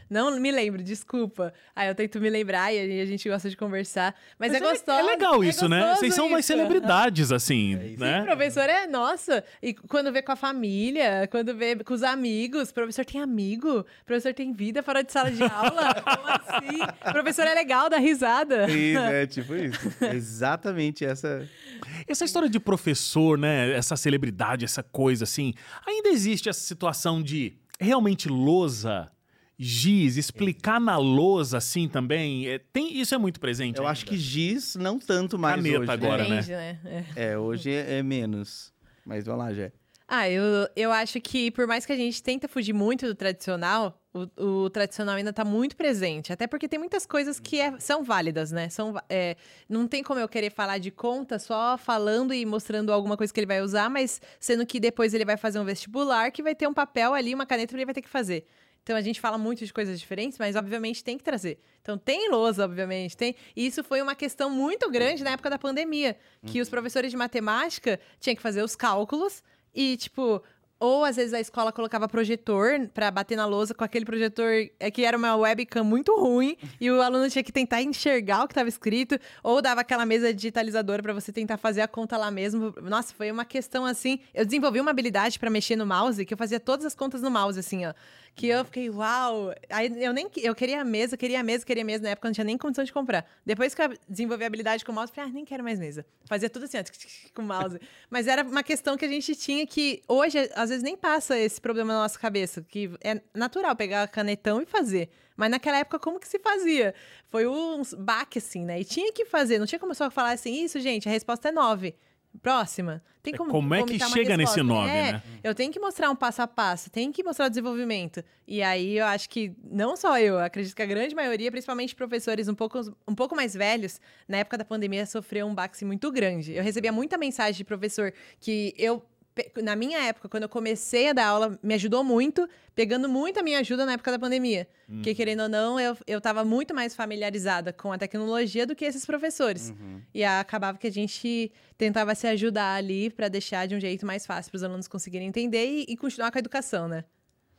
Não me lembro, desculpa. Aí eu tento me lembrar e a gente gosta de conversar. Mas, Mas é gostoso. É legal isso, é né? Vocês são umas isso. celebridades, assim, isso. né? Sim, professor é, nossa, e quando vê com a família, quando vê com os amigos, professor tem amigo, professor tem vida fora de sala de aula, como assim? Professor é legal, dá risada. Isso, é tipo isso. Exatamente essa... Essa história de professor, né? Essa celebridade, essa coisa assim. Ainda existe essa situação de realmente lousa, giz, explicar na lousa assim também. É, tem, isso é muito presente. Eu ainda. acho que giz não tanto mais Caneta hoje. agora, né? Depende, né? É. É, hoje é, é menos. Mas vamos lá, Jé. Ah, eu, eu acho que por mais que a gente tenta fugir muito do tradicional, o, o tradicional ainda tá muito presente. Até porque tem muitas coisas que é- são válidas, né? São, va- é, não tem como eu querer falar de conta só falando e mostrando alguma coisa que ele vai usar, mas sendo que depois ele vai fazer um vestibular que vai ter um papel ali, uma caneta que ele vai ter que fazer. Então a gente fala muito de coisas diferentes, mas obviamente tem que trazer. Então tem lousa, obviamente, tem. E isso foi uma questão muito grande na época da pandemia, que os professores de matemática tinham que fazer os cálculos e, tipo, ou às vezes a escola colocava projetor pra bater na lousa com aquele projetor é que era uma webcam muito ruim e o aluno tinha que tentar enxergar o que estava escrito, ou dava aquela mesa digitalizadora pra você tentar fazer a conta lá mesmo. Nossa, foi uma questão assim. Eu desenvolvi uma habilidade pra mexer no mouse que eu fazia todas as contas no mouse, assim, ó. Que eu fiquei, uau! Aí eu nem eu queria a mesa, queria a mesa, queria a mesa. Na época eu não tinha nem condição de comprar. Depois que eu desenvolvi a habilidade com o mouse, eu falei, ah, nem quero mais mesa. Fazia tudo assim, ó, tic, tic, tic, com o mouse. Mas era uma questão que a gente tinha que hoje, às vezes, nem passa esse problema na nossa cabeça. Que é natural pegar canetão e fazer. Mas naquela época, como que se fazia? Foi um baque, assim, né? E tinha que fazer. Não tinha como só falar assim, isso, gente, a resposta é nove. Próxima. Tem como, Como é que vomitar uma chega nesse resposta? nove, É, né? eu tenho que mostrar um passo a passo, tenho que mostrar o desenvolvimento. E aí eu acho que, não só eu, acredito que a grande maioria, principalmente professores um pouco, um pouco mais velhos, na época da pandemia sofreu um baque muito grande. Eu recebia muita mensagem de professor que eu, pe- na minha época, quando eu comecei a dar aula, me ajudou muito, pegando muito a minha ajuda na época da pandemia. Porque, querendo ou não, eu, eu tava muito mais familiarizada com a tecnologia do que esses professores. E aí, acabava que a gente tentava se ajudar ali para deixar de um jeito mais fácil para os alunos conseguirem entender e, e continuar com a educação, né?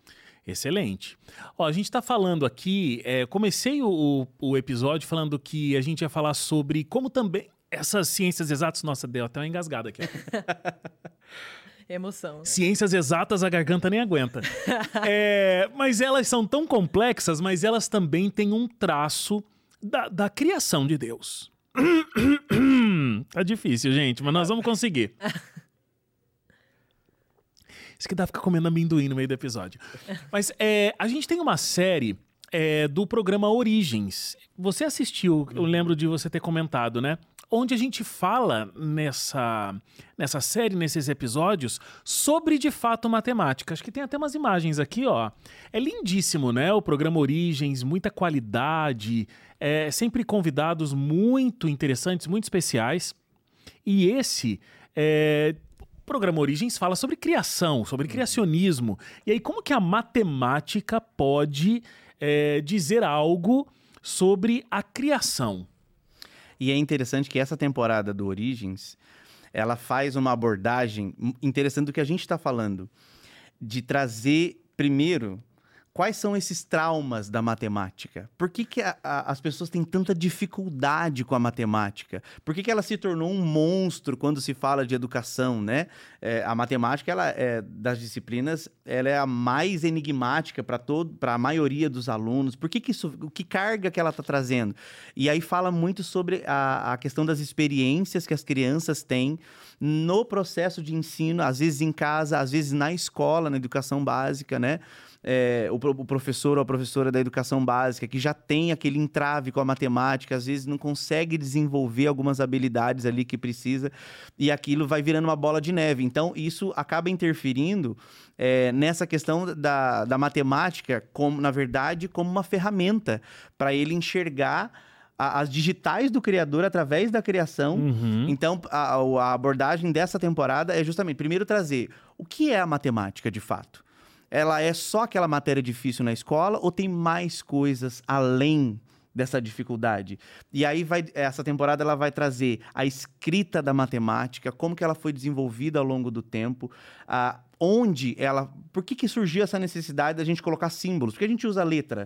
Excelente. Ó, a gente está falando aqui, é, comecei o, o- o episódio falando que a gente ia falar sobre como também essas ciências exatas, nossa, deu até uma engasgada aqui. Emoção. Ciências exatas, a garganta nem aguenta. É, mas elas são tão complexas, mas elas também têm um traço da, da criação de Deus. Tá difícil, gente, mas nós vamos conseguir. Isso que dá ficar comendo amendoim no meio do episódio. Mas é, a gente tem uma série é, do programa Origens. Você assistiu, eu lembro de você ter comentado, né? Onde a gente fala nessa, nessa série, nesses episódios, sobre de fato matemática. Acho que tem até umas imagens aqui, ó. É lindíssimo, né? O programa Origens, muita qualidade, é, sempre convidados muito interessantes, muito especiais. E esse é, programa Origens fala sobre criação, sobre criacionismo. E aí, como que a matemática pode é, dizer algo sobre a criação? E é interessante que essa temporada do Origens, ela faz uma abordagem interessante do que a gente está falando. De trazer, primeiro, quais são esses traumas da matemática? Por que, que a- a- as pessoas têm tanta dificuldade com a matemática? Por que, que ela se tornou um monstro quando se fala de educação, né? É, a matemática, ela é, das disciplinas, ela é a mais enigmática para todo, para a maioria dos alunos. Por que, que isso, o que carga que ela está trazendo? E aí fala muito sobre a, a questão das experiências que as crianças têm no processo de ensino, às vezes em casa, às vezes na escola, na educação básica, né? É, o, pro- o professor ou a professora da educação básica que já tem aquele entrave com a matemática, às vezes não consegue desenvolver algumas habilidades ali que precisa, e aquilo vai virando uma bola de neve. Então, isso acaba interferindo é, nessa questão da, da matemática, como, na verdade, como uma ferramenta para ele enxergar a- as digitais do criador através da criação. Uhum. Então, a, a abordagem dessa temporada é justamente, primeiro, trazer o que é a matemática de fato. Ela é só aquela matéria difícil na escola ou tem mais coisas além dessa dificuldade? E aí, vai, essa temporada ela vai trazer a escrita da matemática, como que ela foi desenvolvida ao longo do tempo, ah, onde ela... Por que, que surgiu essa necessidade da gente colocar símbolos? Porque a gente usa letra.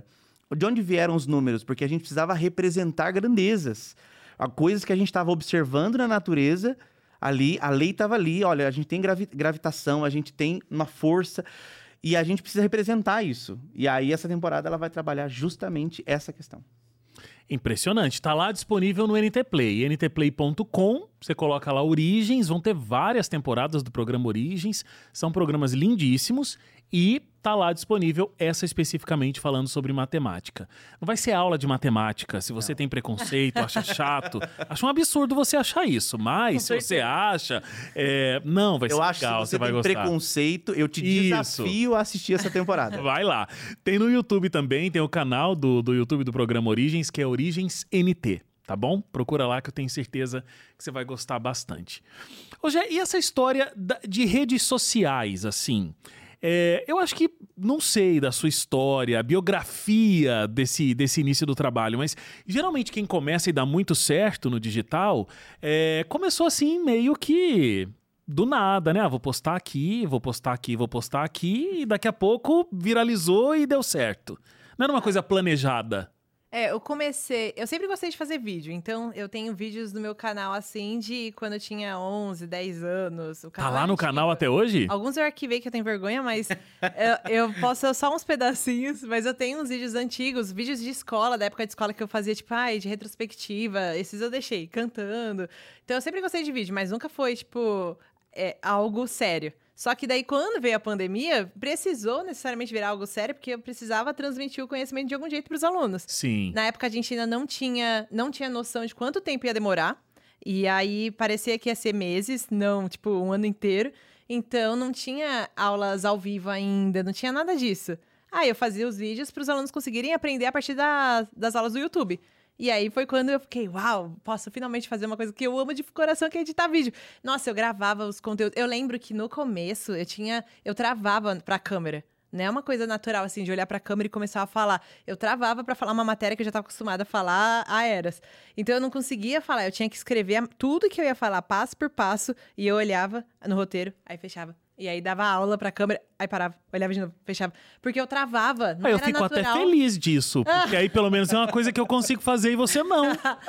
De onde vieram os números? Porque a gente precisava representar grandezas. Coisas que a gente estava observando na natureza, ali, a lei estava ali. Olha, a gente tem gravi- gravitação, a gente tem uma força... E a gente precisa representar isso. E aí, essa temporada, ela vai trabalhar justamente essa questão. Impressionante. Tá lá disponível no N T Play, n t play ponto com. Você coloca lá Origens, vão ter várias temporadas do programa Origens. São programas lindíssimos e tá lá disponível essa especificamente falando sobre matemática. Não vai ser aula de matemática, se você Não. tem preconceito, acha chato. Acho um absurdo você achar isso, mas se você acha... É... Não, vai ser eu legal, acho que se você, você vai tem gostar. preconceito, eu te Isso. desafio a assistir essa temporada. Vai lá. Tem no YouTube também, tem o canal do, do YouTube do programa Origens, que é Origens N T. Tá bom? Procura lá que eu tenho certeza que você vai gostar bastante. Hoje, e essa história de redes sociais, assim... É, eu acho que, não sei da sua história, a biografia desse, desse início do trabalho, mas geralmente quem começa e dá muito certo no digital, é, começou assim meio que do nada, né? Ah, vou postar aqui, vou postar aqui, vou postar aqui, e daqui a pouco viralizou e deu certo. Não era uma coisa planejada. É, eu comecei... Eu sempre gostei de fazer vídeo, então eu tenho vídeos no meu canal, assim, de quando eu tinha onze, dez anos. O Tá canal lá é no antigo. canal até hoje? Alguns eu arquivei que eu tenho vergonha, mas eu, eu posto só uns pedacinhos, mas eu tenho uns vídeos antigos, vídeos de escola, da época de escola que eu fazia, tipo, ai, de retrospectiva, esses eu deixei, cantando. Então eu sempre gostei de vídeo, mas nunca foi, tipo, é, algo sério. Só que daí, quando veio a pandemia, precisou necessariamente virar algo sério, porque eu precisava transmitir o conhecimento de algum jeito para os alunos. Sim. Na época, a gente ainda não tinha, não tinha noção de quanto tempo ia demorar. E aí, parecia que ia ser meses, não, tipo, um ano inteiro. Então, não tinha aulas ao vivo ainda, não tinha nada disso. Aí, eu fazia os vídeos para os alunos conseguirem aprender a partir da, das aulas do YouTube. E aí foi quando eu fiquei, uau, posso finalmente fazer uma coisa que eu amo de coração, que é editar vídeo. Nossa, eu gravava os conteúdos. Eu lembro que no começo eu tinha, eu travava pra câmera. Não é uma coisa natural, assim, de olhar pra câmera e começar a falar. Eu travava pra falar uma matéria que eu já estava acostumada a falar há eras. Então, eu não conseguia falar. Eu tinha que escrever tudo que eu ia falar, passo por passo. E eu olhava no roteiro, aí fechava. E aí, dava aula pra câmera, aí parava, olhava de novo, fechava. Porque eu travava, não ah, eu era fico natural. até feliz disso, porque aí, pelo menos, é uma coisa que eu consigo fazer e você não.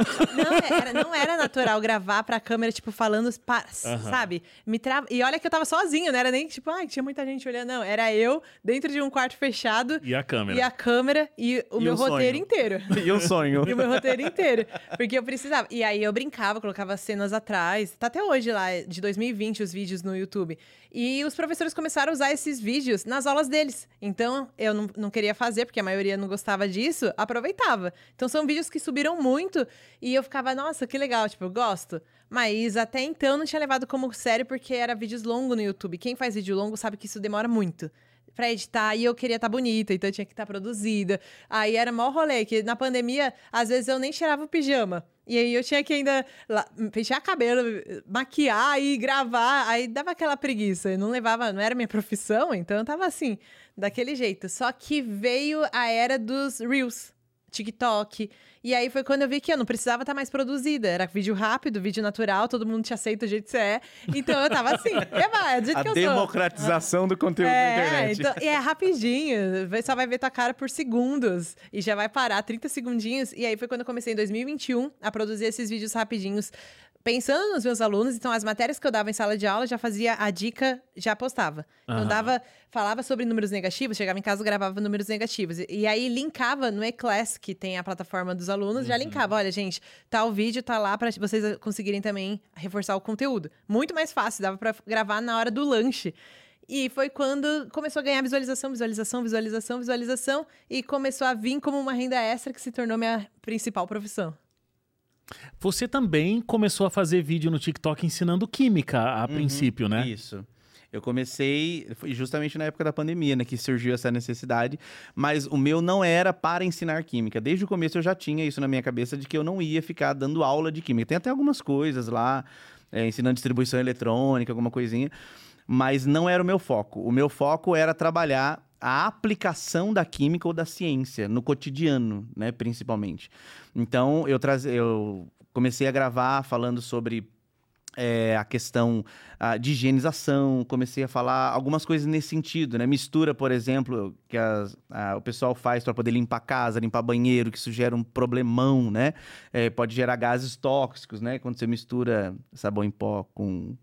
não, era, não era natural gravar pra câmera, tipo, falando, pa- Aham. sabe? Me tra... E olha que eu tava sozinho, não era nem, tipo, ai, tinha muita gente olhando, não. Era eu, dentro de um quarto fechado. E a câmera. E a câmera e o E meu o roteiro sonho. inteiro. E o sonho. E o meu roteiro inteiro. Porque eu precisava. E aí eu brincava, colocava cenas atrás. Tá até hoje lá, de dois mil e vinte, os vídeos no YouTube. E os professores começaram a usar esses vídeos nas aulas deles. Então, eu não, não queria fazer, porque a maioria não gostava disso, aproveitava. Então, são vídeos que subiram muito. E eu ficava, nossa, que legal, tipo, eu gosto. Mas até então, não tinha levado como sério, porque era vídeos longos no YouTube. Quem faz vídeo longo sabe que isso demora muito pra editar, e eu queria estar bonita, então eu tinha que estar produzida. Aí era mó rolê, que na pandemia, às vezes eu nem tirava o pijama. E aí eu tinha que ainda lá, pentear cabelo, maquiar e gravar, aí dava aquela preguiça. Eu não levava, não era minha profissão, então eu tava assim, daquele jeito. Só que veio a era dos Reels, TikTok. E aí foi quando eu vi que eu não precisava estar mais produzida. Era vídeo rápido, vídeo natural, todo mundo te aceita do jeito que você é. Então eu tava assim, é do jeito A que eu sou. democratização do conteúdo É, na internet. então, e é rapidinho, só vai ver tua cara por segundos e já vai parar trinta segundinhos. E aí foi quando eu comecei em dois mil e vinte e um a produzir esses vídeos rapidinhos, pensando nos meus alunos. Então, as matérias que eu dava em sala de aula, já fazia a dica, já postava. Então, Aham. dava, falava sobre números negativos, chegava em casa, gravava números negativos. E, e aí, linkava no E-Class, que tem a plataforma dos alunos, já linkava. Olha, gente, tal vídeo tá lá para vocês conseguirem também reforçar o conteúdo. Muito mais fácil, dava para gravar na hora do lanche. E foi quando começou a ganhar visualização, visualização, visualização, visualização. E começou a vir como uma renda extra que se tornou minha principal profissão. Você também começou a fazer vídeo no TikTok ensinando química a Uhum, princípio, né? Isso. Eu comecei, foi justamente na época da pandemia, né, que surgiu essa necessidade, mas o meu não era para ensinar química. Desde o começo eu já tinha isso na minha cabeça de que eu não ia ficar dando aula de química. Tem até algumas coisas lá, é, ensinando distribuição eletrônica, alguma coisinha, mas não era o meu foco. O meu foco era trabalhar a aplicação da química ou da ciência no cotidiano, né, principalmente. Então, eu, traz... eu comecei a gravar falando sobre É, a questão ah, de higienização, comecei a falar algumas coisas nesse sentido, né? Mistura, por exemplo, que as, ah, o pessoal faz para poder limpar a casa, limpar banheiro, que isso gera um problemão, né? É, pode gerar gases tóxicos, né? Quando você mistura sabão em pó com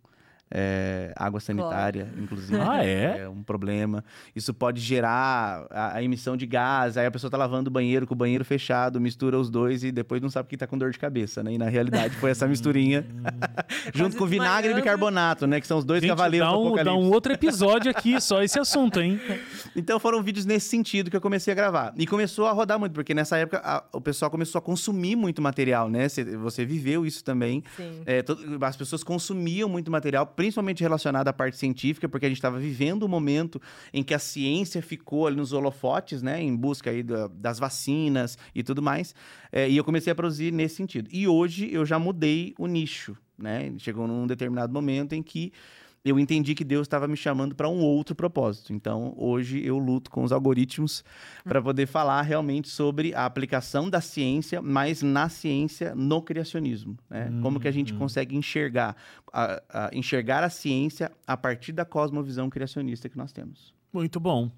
é, água sanitária, inclusive. Ah, é? É um problema. Isso pode gerar a, a emissão de gás, aí a pessoa tá lavando o banheiro com o banheiro fechado, mistura os dois e depois não sabe que tá com dor de cabeça, né? E na realidade foi essa misturinha junto com vinagre e bicarbonato, né? Que são os dois Gente, cavaleiros dá do um, dá apocalipse. um outro episódio aqui, só esse assunto, hein? Então foram vídeos nesse sentido que eu comecei a gravar. E começou a rodar muito, porque nessa época a- o pessoal começou a consumir muito material, né? Cê- Você viveu isso também. Sim. É, to- as pessoas consumiam muito material, principalmente relacionado à parte científica, porque a gente estava vivendo um momento em que a ciência ficou ali nos holofotes, né? Em busca aí da- das vacinas e tudo mais. É, e eu comecei a produzir nesse sentido. E hoje eu já mudei o nicho, né? Chegou num determinado momento em que eu entendi que Deus estava me chamando para um outro propósito. Então, hoje eu luto com os algoritmos para poder falar realmente sobre a aplicação da ciência, mas na ciência, no criacionismo. Né? Como que a gente consegue enxergar a, a- enxergar a ciência a partir da cosmovisão criacionista que nós temos. Muito bom.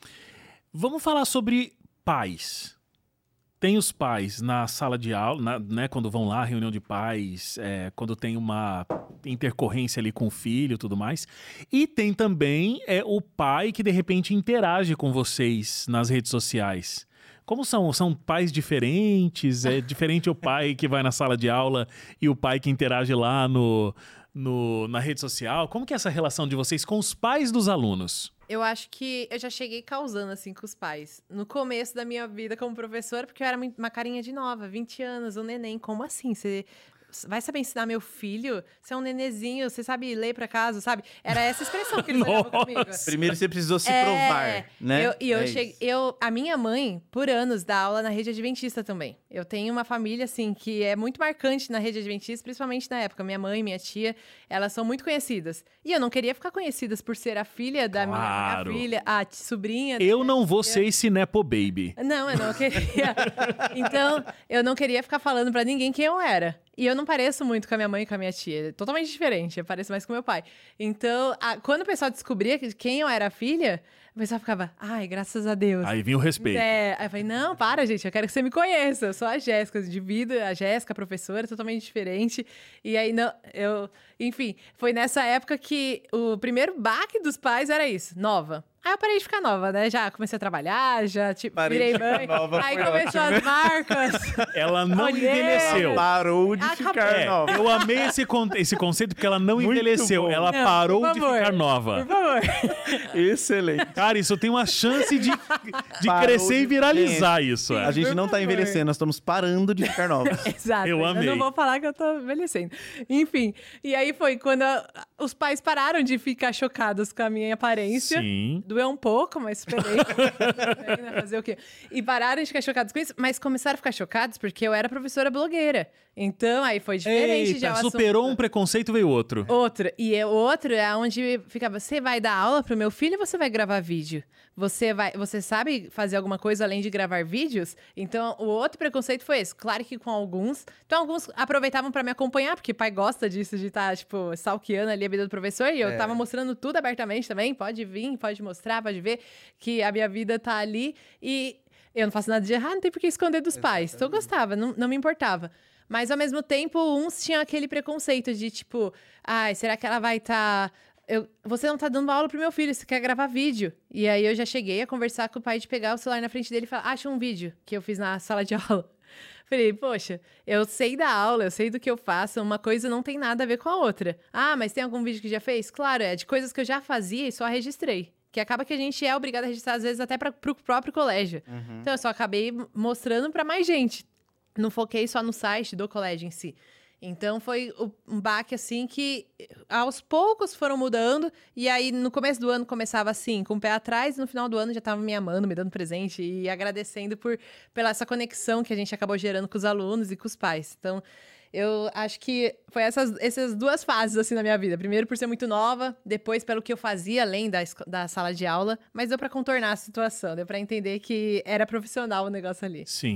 Vamos falar sobre pais. Tem os pais na sala de aula, na- né, quando vão lá, reunião de pais, é, quando tem uma intercorrência ali com o filho e tudo mais. E tem também é, o pai que, de repente, interage com vocês nas redes sociais. Como são? São pais diferentes? É diferente o pai que vai na sala de aula e o pai que interage lá no, no- na rede social? Como que é essa relação de vocês com os pais dos alunos? Eu acho que eu já cheguei causando, assim, com os pais. No começo da minha vida como professora, porque eu era muito- uma carinha de nova, vinte anos, um neném. Como assim? Você vai saber ensinar meu filho? Você é um nenezinho, você sabe ler pra casa, sabe? Era essa expressão que eles olhavam comigo. Primeiro você precisou se É, provar, né? Eu, e eu É cheguei, isso. eu, a minha mãe, por anos, dá aula na rede adventista também. Eu tenho uma família, assim, que é muito marcante na rede adventista, principalmente na época. Minha mãe, minha tia, elas são muito conhecidas. E eu não queria ficar conhecidas por ser a filha da minha- Claro. minha, filha, a t- sobrinha. da Eu minha não vou tia. ser esse Nepo Baby. Não, eu não queria. Então, eu não queria ficar falando pra ninguém quem eu era. E eu não pareço muito com a minha mãe e com a minha tia. É totalmente diferente. Eu pareço mais com meu pai. Então, a- quando o pessoal descobria que- quem eu era a filha, o pessoal ficava, ai, graças a Deus. Aí vinha o respeito. É, aí eu falei, não, para, gente, eu quero que você me conheça. Eu sou a Jéssica, de vida, a Jéssica, professora, totalmente diferente. E aí, não, eu... Enfim, foi nessa época que o primeiro baque dos pais era isso, nova. Aí eu parei de ficar nova, né? Já comecei a trabalhar, já, tipo, Parei virei de ficar mãe. nova, Aí foi começou ótimo. as marcas. Ela não Olhei. envelheceu. Parou de Acabou. ficar É, nova. eu amei esse, con- esse conceito porque ela não Muito envelheceu. bom. Ela Não, parou por de favor. ficar Por nova. favor. Excelente. Cara, isso tem uma chance de, de Parou crescer de- e viralizar isso. é. A gente Por não tá favor. envelhecendo, nós estamos parando de ficar novos. Exato. Eu amei. não vou falar que eu tô envelhecendo. Enfim, e aí foi quando a- os pais pararam de ficar chocados com a minha aparência. Sim. Doeu um pouco, mas esperei. Esperei, né, fazer o quê? E pararam de ficar chocados com isso, mas começaram a ficar chocados porque eu era professora blogueira. Então, aí foi diferente já Eita, o superou um assunto. preconceito, veio outro. Outro. E é outro é onde ficava, você vai dar aula pro meu filho ou você vai gravar vídeo? Você vai, você sabe fazer alguma coisa além de gravar vídeos? Então, o outro preconceito foi esse. Claro que com alguns. Então, alguns aproveitavam pra me acompanhar, porque pai gosta disso, de estar, tipo, stalkeando ali a vida do professor. E eu É. tava mostrando tudo abertamente também. Pode vir, pode mostrar, pode ver que a minha vida tá ali. E eu não faço nada de errado, não tem por que esconder dos pais. Então, eu gostava, não, não me importava. Mas, ao mesmo tempo, uns tinham aquele preconceito de, tipo... Ai, será que ela vai estar... Eu, você não tá dando aula pro meu filho, você quer gravar vídeo. E aí, eu já cheguei a conversar com o pai de pegar o celular na frente dele e falar... Acha um vídeo que eu fiz na sala de aula. Falei, poxa, eu sei da aula, eu sei do que eu faço, uma coisa não tem nada a ver com a outra. Ah, mas tem algum vídeo que já fez? Claro, é de coisas que eu já fazia e só registrei. Que acaba que a gente é obrigado a registrar, às vezes, até para pro próprio colégio. Então, eu só acabei mostrando para mais gente. Não foquei só no site do colégio em si. Então, foi o- um baque, assim, que aos poucos foram mudando. E aí, no começo do ano, começava assim, com o pé atrás. E no final do ano, já tava me amando, me dando presente. E agradecendo por, pela essa conexão que a gente acabou gerando com os alunos e com os pais. Então, eu acho que foi essas, essas duas fases, assim, na minha vida. Primeiro, por ser muito nova. Depois, pelo que eu fazia, além da, esco- da sala de aula. Mas deu pra contornar a situação. Deu pra entender que era profissional o negócio ali. Sim.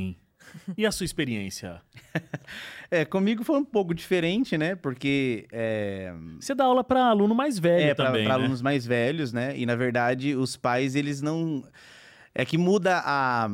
E a sua experiência? É, comigo foi um pouco diferente, né? Porque é, Você dá aula para aluno mais velho é pra, também, pra né? alunos mais velhos, né? E na verdade os pais eles não é que muda a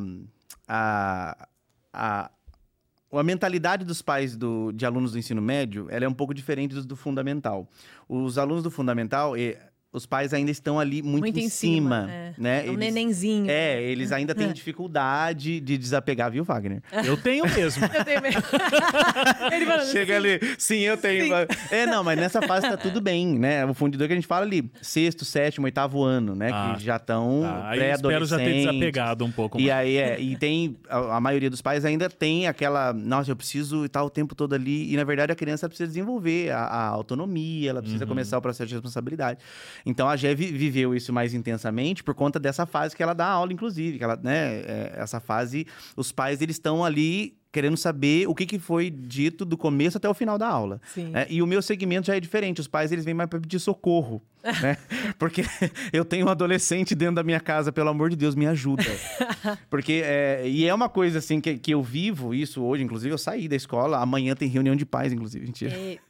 a, a a mentalidade dos pais do, de alunos do ensino médio, ela é um pouco diferente dos do fundamental. Os alunos do fundamental, e, os pais ainda estão ali muito, Muito em em cima, cima, é. né? É um Eles- nenenzinho. É, eles ainda têm dificuldade de desapegar, viu, Wagner? Eu tenho mesmo. Eu tenho medo. Ele falando Chega assim, ali, sim, eu tenho. Sim. É, não, mas nessa fase tá tudo bem, né? O fundidor que a gente fala ali, sexto, sétimo, oitavo ano, né? Ah, que já estão Tá, aí eu espero já ter pré-adolescentes. desapegado um pouco E mais. aí, é, e tem, a, a maioria dos pais ainda tem aquela, nossa, eu preciso estar o tempo todo ali, e na verdade a criança precisa desenvolver a, a autonomia, ela precisa Uhum. começar o processo de responsabilidade. Então a Gé vi- viveu isso mais intensamente por conta dessa fase que ela dá aula, inclusive, que ela, né, é, essa fase, os pais, eles estão ali querendo saber o que, que foi dito do começo até o final da aula. Sim. né? E o meu segmento já é diferente. Os pais, eles vêm mais para pedir socorro, né? Porque eu tenho um adolescente dentro da minha casa, pelo amor de Deus, me ajuda. Porque, é, e é uma coisa, assim, que, que eu vivo isso hoje. Inclusive, eu saí da escola, amanhã tem reunião de pais, inclusive. Mentira. Eita.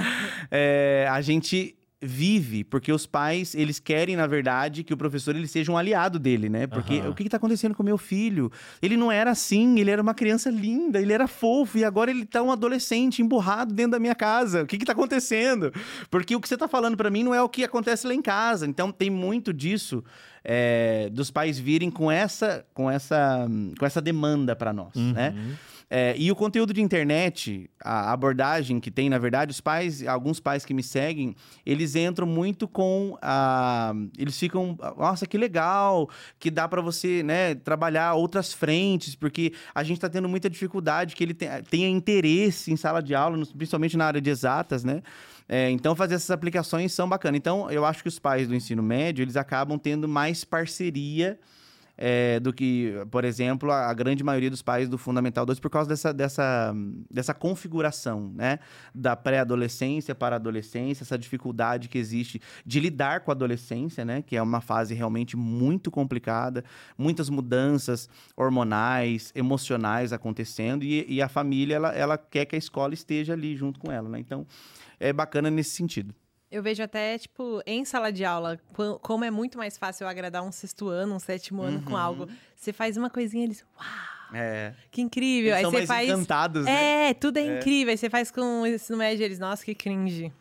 É, a gente vive, porque os pais, eles querem, na verdade, que o professor ele seja um aliado dele, né? Porque Aham. o que, que tá acontecendo com o meu filho? Ele não era assim, ele era uma criança linda, ele era fofo, e agora ele tá um adolescente emburrado dentro da minha casa. O que que tá acontecendo? Porque o que você tá falando pra mim não é o que acontece lá em casa. Então, tem muito disso, é, dos pais virem com essa, com essa, com essa demanda pra nós, né? Uhum. É, e o conteúdo de internet, a abordagem que tem, na verdade, os pais, alguns pais que me seguem, eles entram muito com a... Eles ficam, nossa, que legal, que dá pra você, né, trabalhar outras frentes, porque a gente tá tendo muita dificuldade, que ele tenha, tenha interesse em sala de aula, principalmente na área de exatas, né? É, então, fazer essas aplicações são bacanas. Então, eu acho que os pais do ensino médio, eles acabam tendo mais parceria É, do que, por exemplo, a, a grande maioria dos pais do Fundamental dois, por causa dessa, dessa, dessa configuração, né? Da pré-adolescência para a adolescência, essa dificuldade que existe de lidar com a adolescência, né? Que é uma fase realmente muito complicada, muitas mudanças hormonais, emocionais acontecendo, e, e a família, ela, ela quer que a escola esteja ali junto com ela, né? Então, é bacana nesse sentido. Eu vejo até, tipo, em sala de aula, qu- como é muito mais fácil eu agradar um sexto ano, um sétimo ano com algo. Você faz uma coisinha, eles... Uau, É. que incrível. Eles Aí são você mais faz... encantados, né? É, tudo é, incrível. Aí você faz com o ensino médio, eles... Nossa, que cringe.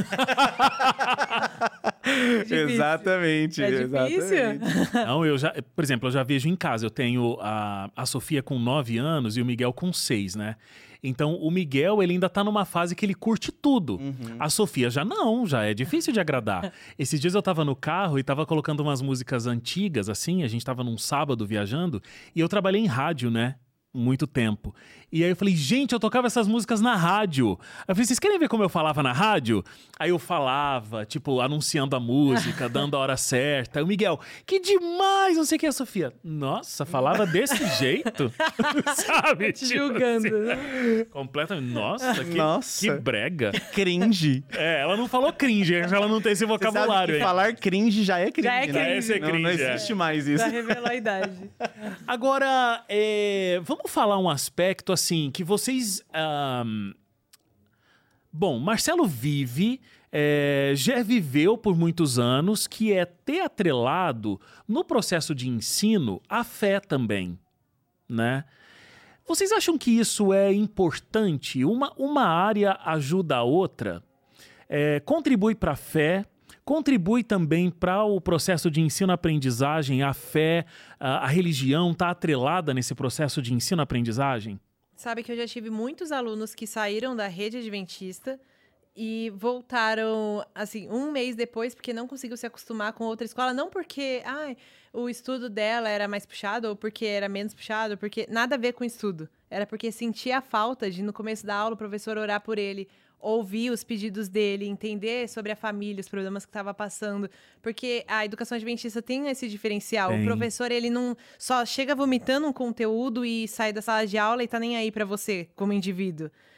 Difícil. Exatamente, É difícil? exatamente. Não, eu já, por exemplo, eu já vejo em casa. Eu tenho a, a Sofia com nove anos e o Miguel com seis, né? Então, o Miguel, ele ainda tá numa fase que ele curte tudo. A Sofia já não, já é difícil de agradar. Esses dias eu tava no carro e tava colocando umas músicas antigas, assim, a gente tava num sábado viajando, e eu trabalhei em rádio, né? Muito tempo. E aí eu falei, gente, eu tocava essas músicas na rádio. Eu falei, vocês querem ver como eu falava na rádio? Aí eu falava, tipo, anunciando a música, dando a hora certa. Aí o Miguel, que demais, não sei o que, a Sofia. Nossa, falava desse jeito? Sabe? Te julgando. assim, completamente. Nossa, que, Nossa. que brega. Cringe. É, ela não falou cringe, ela não tem esse Você sabe vocabulário que aí. falar cringe já é cringe, Já é né? cringe. Esse é Não, não cringe, é. existe mais isso. Já revelou a idade. Agora, é, vamos falar um aspecto assim que vocês. ahn, Bom, Marcelo vive, é, já viveu por muitos anos, que é ter atrelado no processo de ensino a fé também, né? Vocês acham que isso é importante? Uma, uma área ajuda a outra? É, contribui para a fé? Contribui também para o processo de ensino-aprendizagem? A fé, a, a religião está atrelada nesse processo de ensino-aprendizagem? Sabe que eu já tive muitos alunos que saíram da rede adventista e voltaram, assim, um mês depois, porque não conseguiu se acostumar com outra escola. Não porque ai, o estudo dela era mais puxado, ou porque era menos puxado, porque nada a ver com o estudo. Era porque sentia a falta de, no começo da aula, o professor orar por ele, ouvir os pedidos dele, entender sobre a família, os problemas que estava passando. Porque a educação adventista tem esse diferencial. Tem. O professor, ele não só chega vomitando um conteúdo e sai da sala de aula e tá nem aí para você, como indivíduo.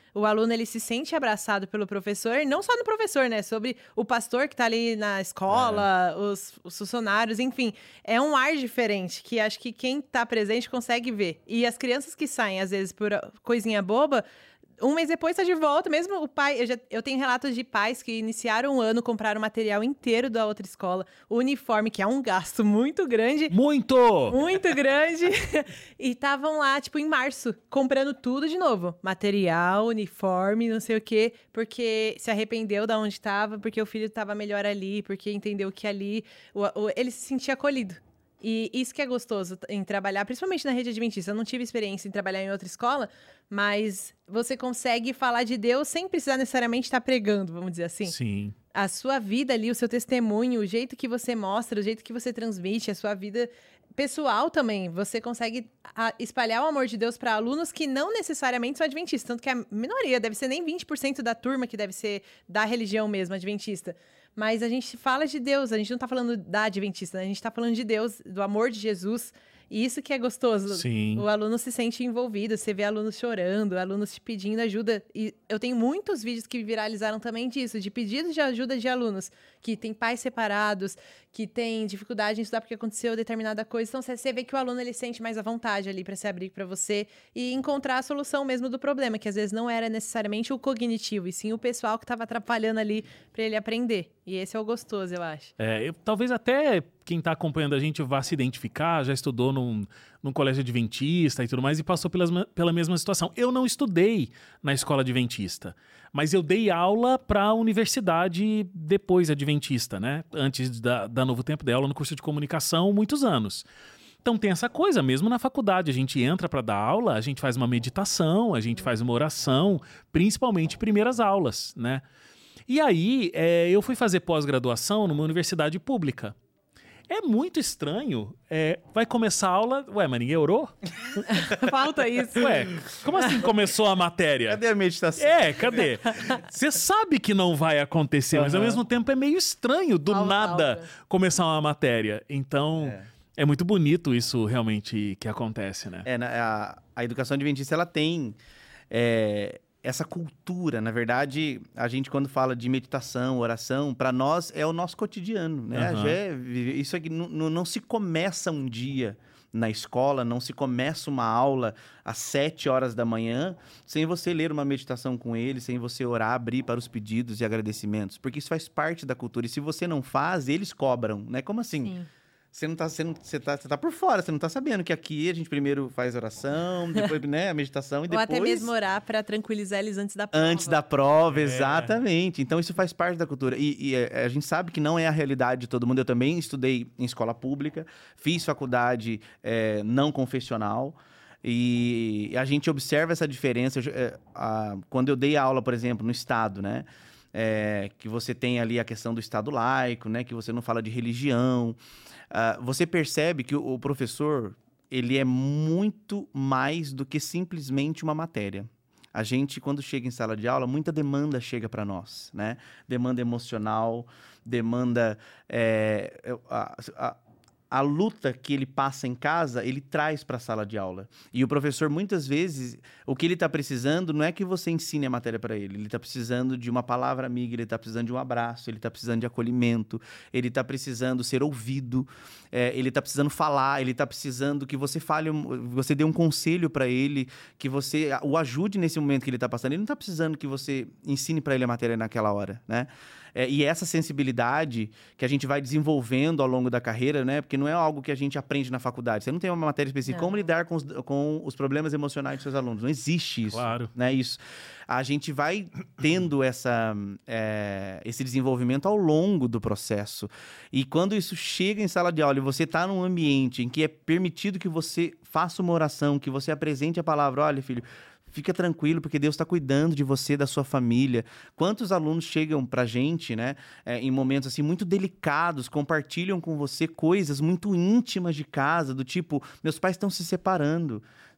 o aluno ele se sente abraçado pelo professor, não só no professor, né? Sobre o pastor que tá ali na escola, é. os, os funcionários, enfim. É um ar diferente, que acho que quem tá presente consegue ver. E as crianças que saem, às vezes, por coisinha boba, um mês depois tá de volta, mesmo o pai... Eu, já, eu tenho relatos de pais que iniciaram o ano, compraram o material inteiro da outra escola, o uniforme, que é um gasto muito grande. Muito! Muito grande. E estavam lá, tipo, em março, comprando tudo de novo. Material, uniforme, não sei o quê, porque se arrependeu da onde estava, porque o filho estava melhor ali, porque entendeu que ali... O, o, ele se sentia acolhido. E isso que é gostoso em trabalhar, principalmente na rede adventista. Eu não tive experiência em trabalhar em outra escola, mas você consegue falar de Deus sem precisar necessariamente estar pregando, vamos dizer assim. Sim. A sua vida ali, o seu testemunho, o jeito que você mostra, o jeito que você transmite, a sua vida pessoal também. Você consegue espalhar o amor de Deus para alunos que não necessariamente são adventistas. Tanto que a minoria, deve ser nem vinte por cento da turma que deve ser da religião mesmo, adventista. Mas a gente fala de Deus, a gente não tá falando da adventista, né? A gente tá falando de Deus, do amor de Jesus. E isso que é gostoso. Sim. O aluno se sente envolvido, você vê alunos chorando, alunos te pedindo ajuda. E eu tenho muitos vídeos que viralizaram também disso, de pedidos de ajuda de alunos que têm pais separados, que têm dificuldade em estudar porque aconteceu determinada coisa. Então, você vê que o aluno ele sente mais à vontade ali para se abrir para você e encontrar a solução mesmo do problema, que às vezes não era necessariamente o cognitivo, e sim o pessoal que estava atrapalhando ali para ele aprender. E esse é o gostoso, eu acho. É, eu, talvez até quem está acompanhando a gente vá se identificar, já estudou num, num colégio adventista e tudo mais, e passou pelas, pela mesma situação. Eu não estudei na escola adventista, mas eu dei aula para a universidade depois adventista, né? Antes da, da Novo Tempo, dei aula no curso de comunicação muitos anos. Então tem essa coisa, mesmo na faculdade, a gente entra para dar aula, a gente faz uma meditação, a gente faz uma oração, principalmente primeiras aulas, né? E aí, é, eu fui fazer pós-graduação numa universidade pública. É muito estranho. É, vai começar a aula... Ué, mas ninguém orou? Falta isso. Ué, como assim começou a matéria? Cadê a meditação? É, cadê? Você sabe que não vai acontecer, uhum. mas ao mesmo tempo é meio estranho, do Alta, nada, alta. começar uma matéria. Então, é. é muito bonito isso realmente que acontece, né? É, a, a educação adventista, ela tem... É, essa cultura, na verdade, a gente quando fala de meditação, oração, para nós é o nosso cotidiano, né? Uhum. Já é, isso aqui não, não se começa um dia na escola, não se começa uma aula às sete horas da manhã sem você ler uma meditação com ele, sem você orar, abrir para os pedidos e agradecimentos, porque isso faz parte da cultura. E se você não faz, eles cobram, né? Como assim? Sim. Você não tá, você não, você tá, você tá por fora, você não tá sabendo que aqui a gente primeiro faz oração, depois, né, a meditação e depois... Ou até mesmo orar para tranquilizar eles antes da prova. Antes da prova, É. exatamente. Então, isso faz parte da cultura. E, e a, a gente sabe que não é a realidade de todo mundo. Eu também estudei em escola pública, fiz faculdade é, não confessional. E a gente observa essa diferença. Eu, é, a, quando eu dei aula, por exemplo, no Estado, né? É, que você tem ali a questão do Estado laico, né? Que você não fala de religião. Uh, você percebe que o, o professor, ele é muito mais do que simplesmente uma matéria. A gente, quando chega em sala de aula, muita demanda chega para nós, né? Demanda emocional, demanda... É, a, a, a luta que ele passa em casa, ele traz para a sala de aula. E o professor, muitas vezes, o que ele está precisando não é que você ensine a matéria para ele. Ele está precisando de uma palavra amiga, ele está precisando de um abraço, ele está precisando de acolhimento, ele está precisando ser ouvido, é, ele está precisando falar, ele está precisando que você fale, você dê um conselho para ele, que você o ajude nesse momento que ele está passando. Ele não está precisando que você ensine para ele a matéria naquela hora, né? É, e essa sensibilidade que a gente vai desenvolvendo ao longo da carreira, né? Porque não é algo que a gente aprende na faculdade. Você não tem uma matéria específica. Não. Como lidar com os, com os problemas emocionais dos seus alunos. Não existe isso. Claro. Né? Isso. A gente vai tendo essa, é, esse desenvolvimento ao longo do processo. E quando isso chega em sala de aula e você está num ambiente em que é permitido que você faça uma oração, que você apresente a palavra, olha, filho... Fica tranquilo, porque Deus está cuidando de você, da sua família. Quantos alunos chegam pra gente, né, é, em momentos assim muito delicados, compartilham com você coisas muito íntimas de casa, do tipo, meus pais estão se separando,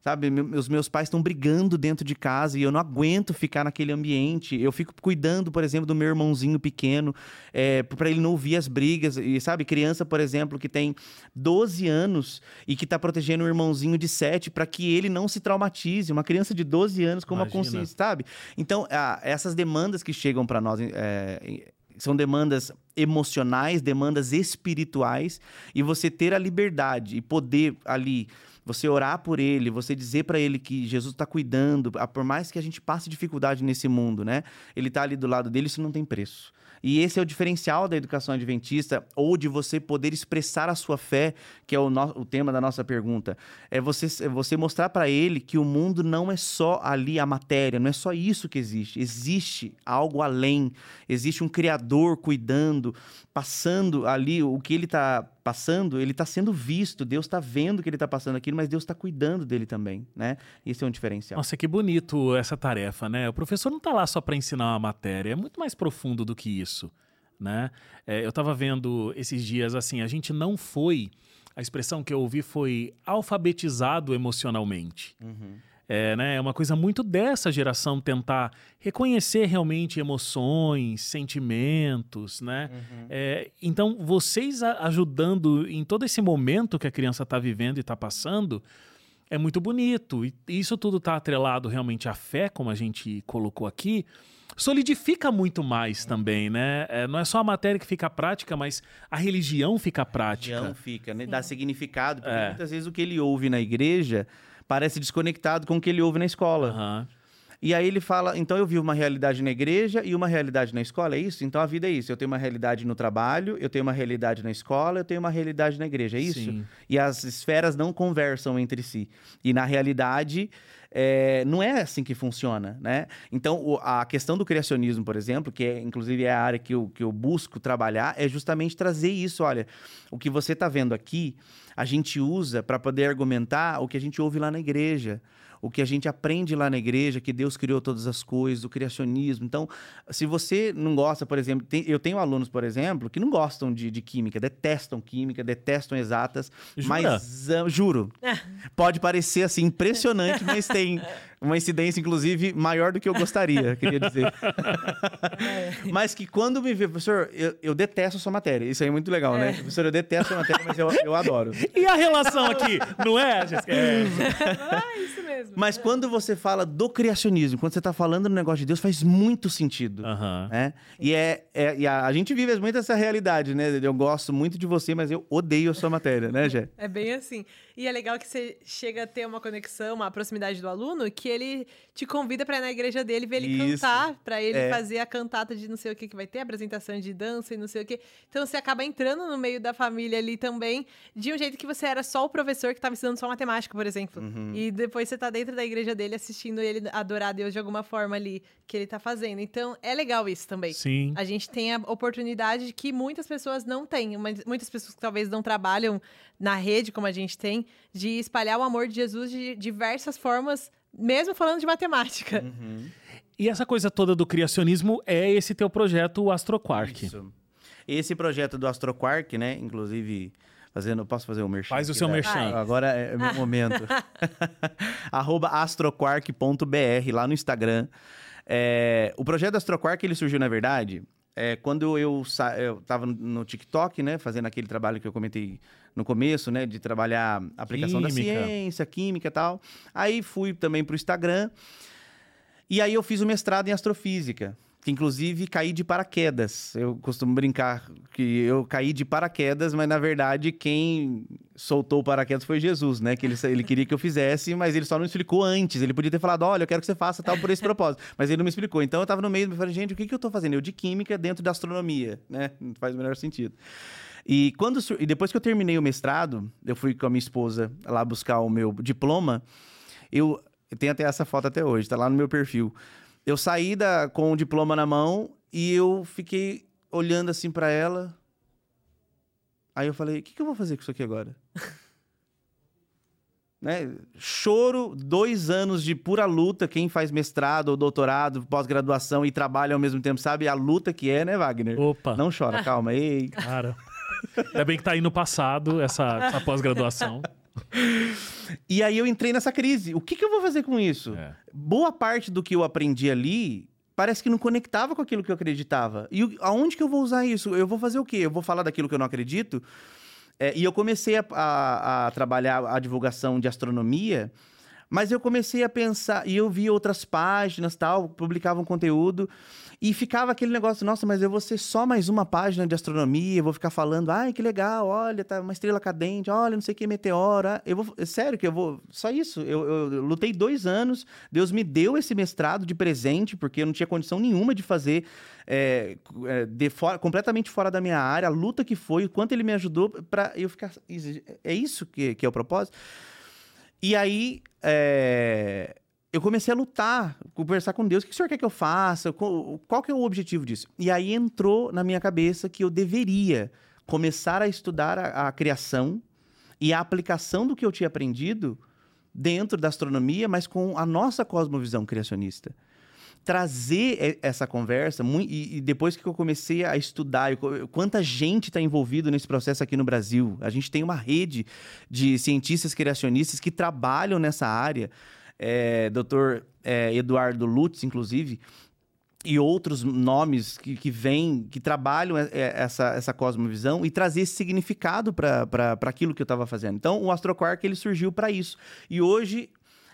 Sabe, Me- os meus pais estão brigando dentro de casa e eu não aguento ficar naquele ambiente. Eu fico cuidando, por exemplo, do meu irmãozinho pequeno, é, para ele não ouvir as brigas. E sabe, criança, por exemplo, que tem doze anos e que tá protegendo um irmãozinho de sete para que ele não se traumatize. Uma criança de doze anos com uma Imagina. consciência, sabe? Então, ah, essas demandas que chegam para nós, é, são demandas emocionais, demandas espirituais, e você ter a liberdade e poder ali, você orar por ele, você dizer para ele que Jesus está cuidando, ah, por mais que a gente passe dificuldade nesse mundo, né? Ele tá ali do lado dele, isso não tem preço. E esse é o diferencial da educação adventista, ou de você poder expressar a sua fé, que é o, no- o tema da nossa pergunta. É você, é você mostrar para ele que o mundo não é só ali a matéria, não é só isso que existe. Existe algo além, existe um Criador cuidando, passando ali o que ele está passando, ele está sendo visto, Deus está vendo que ele está passando aquilo, mas Deus está cuidando dele também, né? Esse é um diferencial. Nossa, que bonito essa tarefa, né? O professor não tá lá só para ensinar uma matéria, é muito mais profundo do que isso, né? É, eu tava vendo esses dias, assim, a gente não foi, a expressão que eu ouvi foi alfabetizado emocionalmente. Uhum. É, né? É uma coisa muito dessa geração tentar reconhecer realmente emoções, sentimentos, né? Uhum. É, então, vocês a- ajudando em todo esse momento que a criança está vivendo e está passando, é muito bonito. E isso tudo está atrelado realmente à fé, como a gente colocou aqui, solidifica muito mais também, né? É, não é só a matéria que fica prática, mas a religião fica prática. Religião fica, né? Dá significado, porque É. muitas vezes o que ele ouve na igreja parece desconectado com o que ele ouve na escola. Aham. E aí ele fala, então eu vivo uma realidade na igreja e uma realidade na escola, é isso? Então a vida é isso, eu tenho uma realidade no trabalho, eu tenho uma realidade na escola, eu tenho uma realidade na igreja, é isso? Sim. E as esferas não conversam entre si. E na realidade, é, não é assim que funciona, né? Então o- a questão do criacionismo, por exemplo, que é, inclusive é a área que eu, que eu busco trabalhar, é justamente trazer isso, olha, o que você está vendo aqui, a gente usa para poder argumentar o que a gente ouve lá na igreja. O que a gente aprende lá na igreja, que Deus criou todas as coisas, o criacionismo. Então, se você não gosta, por exemplo... tem- eu tenho alunos, por exemplo, que não gostam de, de química, detestam química, detestam exatas. Jura? Mas, ah, juro. Pode parecer, assim, impressionante, mas tem uma incidência, inclusive, maior do que eu gostaria, queria dizer. Mas que quando me vê, professor, eu, eu detesto a sua matéria. Isso aí é muito legal, né? Professor, eu detesto a sua matéria, mas eu, eu adoro. E a relação aqui, não é, Jéssica? É. Ah, isso mesmo. Mas quando você fala do criacionismo, quando você está falando do negócio de Deus, faz muito sentido. Aham. Né? E, é, é- e a, a gente vive muito essa realidade, né? Eu gosto muito de você, mas eu odeio a sua matéria, né, Jé? É bem assim. E é legal que você chega a ter uma conexão, uma proximidade do aluno, que ele te convida pra ir na igreja dele, ver ele Isso. cantar, pra ele É. fazer a cantata de não sei o que que vai ter, apresentação de dança e não sei o que. Então você acaba entrando no meio da família ali também, de um jeito que você era só o professor que tava ensinando só matemática, por exemplo. Uhum. E depois você tá dentro da igreja dele assistindo ele adorar a Deus de alguma forma ali que ele tá fazendo. Então é legal isso também. Sim. A gente tem a oportunidade que muitas pessoas não têm. Mas muitas pessoas que talvez não trabalham na rede como a gente tem, de espalhar o amor de Jesus de diversas formas, mesmo falando de matemática. Uhum. E essa coisa toda do criacionismo é esse teu projeto, o AstroQuark. Isso. Esse projeto do AstroQuark, né? Inclusive, fazendo, posso fazer o merchan? Faz o aqui seu da- merchan. Vai. Agora é meu momento. Arroba astroquark ponto b r lá no Instagram. É, o projeto AstroQuark, ele surgiu, na verdade, é, quando eu, sa- eu tava no- no TikTok, né? Fazendo aquele trabalho que eu comentei no começo, né? De trabalhar a aplicação Química. da ciência, química e tal. Aí fui também pro Instagram. E aí eu fiz o mestrado em astrofísica, que inclusive caí de paraquedas. Eu costumo brincar que eu caí de paraquedas, mas na verdade quem soltou o paraquedas foi Jesus, né? Que ele, ele queria que eu fizesse, mas ele só não explicou antes. Ele podia ter falado, olha, eu quero que você faça tal por esse propósito. Mas ele não me explicou. Então eu tava no meio e falei, gente, o que, que eu tô fazendo? Eu de química dentro da astronomia, né? Não faz o menor sentido. E, quando, sur- e depois que eu terminei o mestrado, eu fui com a minha esposa lá buscar o meu diploma, eu, eu tenho até essa foto até hoje, tá lá no meu perfil. Eu saí da, com o diploma na mão e eu fiquei olhando assim pra ela. Aí eu falei, o que, que eu vou fazer com isso aqui agora? Né? Choro, dois anos de pura luta. Quem faz mestrado ou doutorado, pós-graduação e trabalha ao mesmo tempo sabe a luta que é, né, Wagner? Opa, Não chora, calma. Ei. cara. Ainda bem que tá aí no passado, essa, essa pós-graduação. E aí eu entrei nessa crise. O que, que eu vou fazer com isso? É. Boa parte do que eu aprendi ali parece que não conectava com aquilo que eu acreditava. E o- aonde que eu vou usar isso? Eu vou fazer o quê? Eu vou falar daquilo que eu não acredito? É, e eu comecei a, a- a trabalhar a divulgação de astronomia, mas eu comecei a pensar, e eu vi outras páginas, tal, publicavam conteúdo, e ficava aquele negócio, nossa, mas eu vou ser só mais uma página de astronomia, eu vou ficar falando, ai, que legal, olha, tá uma estrela cadente, olha, não sei o que, meteoro, ah, eu vou, é sério que eu vou, só isso, eu, eu- eu lutei dois anos, Deus me deu esse mestrado de presente, porque eu não tinha condição nenhuma de fazer, é, é, de fora, completamente fora da minha área, a luta que foi, o quanto ele me ajudou para eu ficar, é isso que, que é o propósito? E aí, é, eu comecei a lutar, conversar com Deus. O que o senhor quer que eu faça? Qual, qual que é o objetivo disso? E aí entrou na minha cabeça que eu deveria começar a estudar a, a criação e a aplicação do que eu tinha aprendido dentro da astronomia, mas com a nossa cosmovisão criacionista. Trazer e- essa conversa, mui- e, e depois que eu comecei a estudar, eu co- quanta gente está envolvido nesse processo aqui no Brasil. A gente tem uma rede de cientistas criacionistas que trabalham nessa área, é, doutor é, Eduardo Lutz, inclusive, e outros nomes que, que vêm, que trabalham é, é, essa, essa cosmovisão e trazer esse significado para aquilo que eu estava fazendo. Então, o AstroQuark, ele surgiu para isso. E hoje,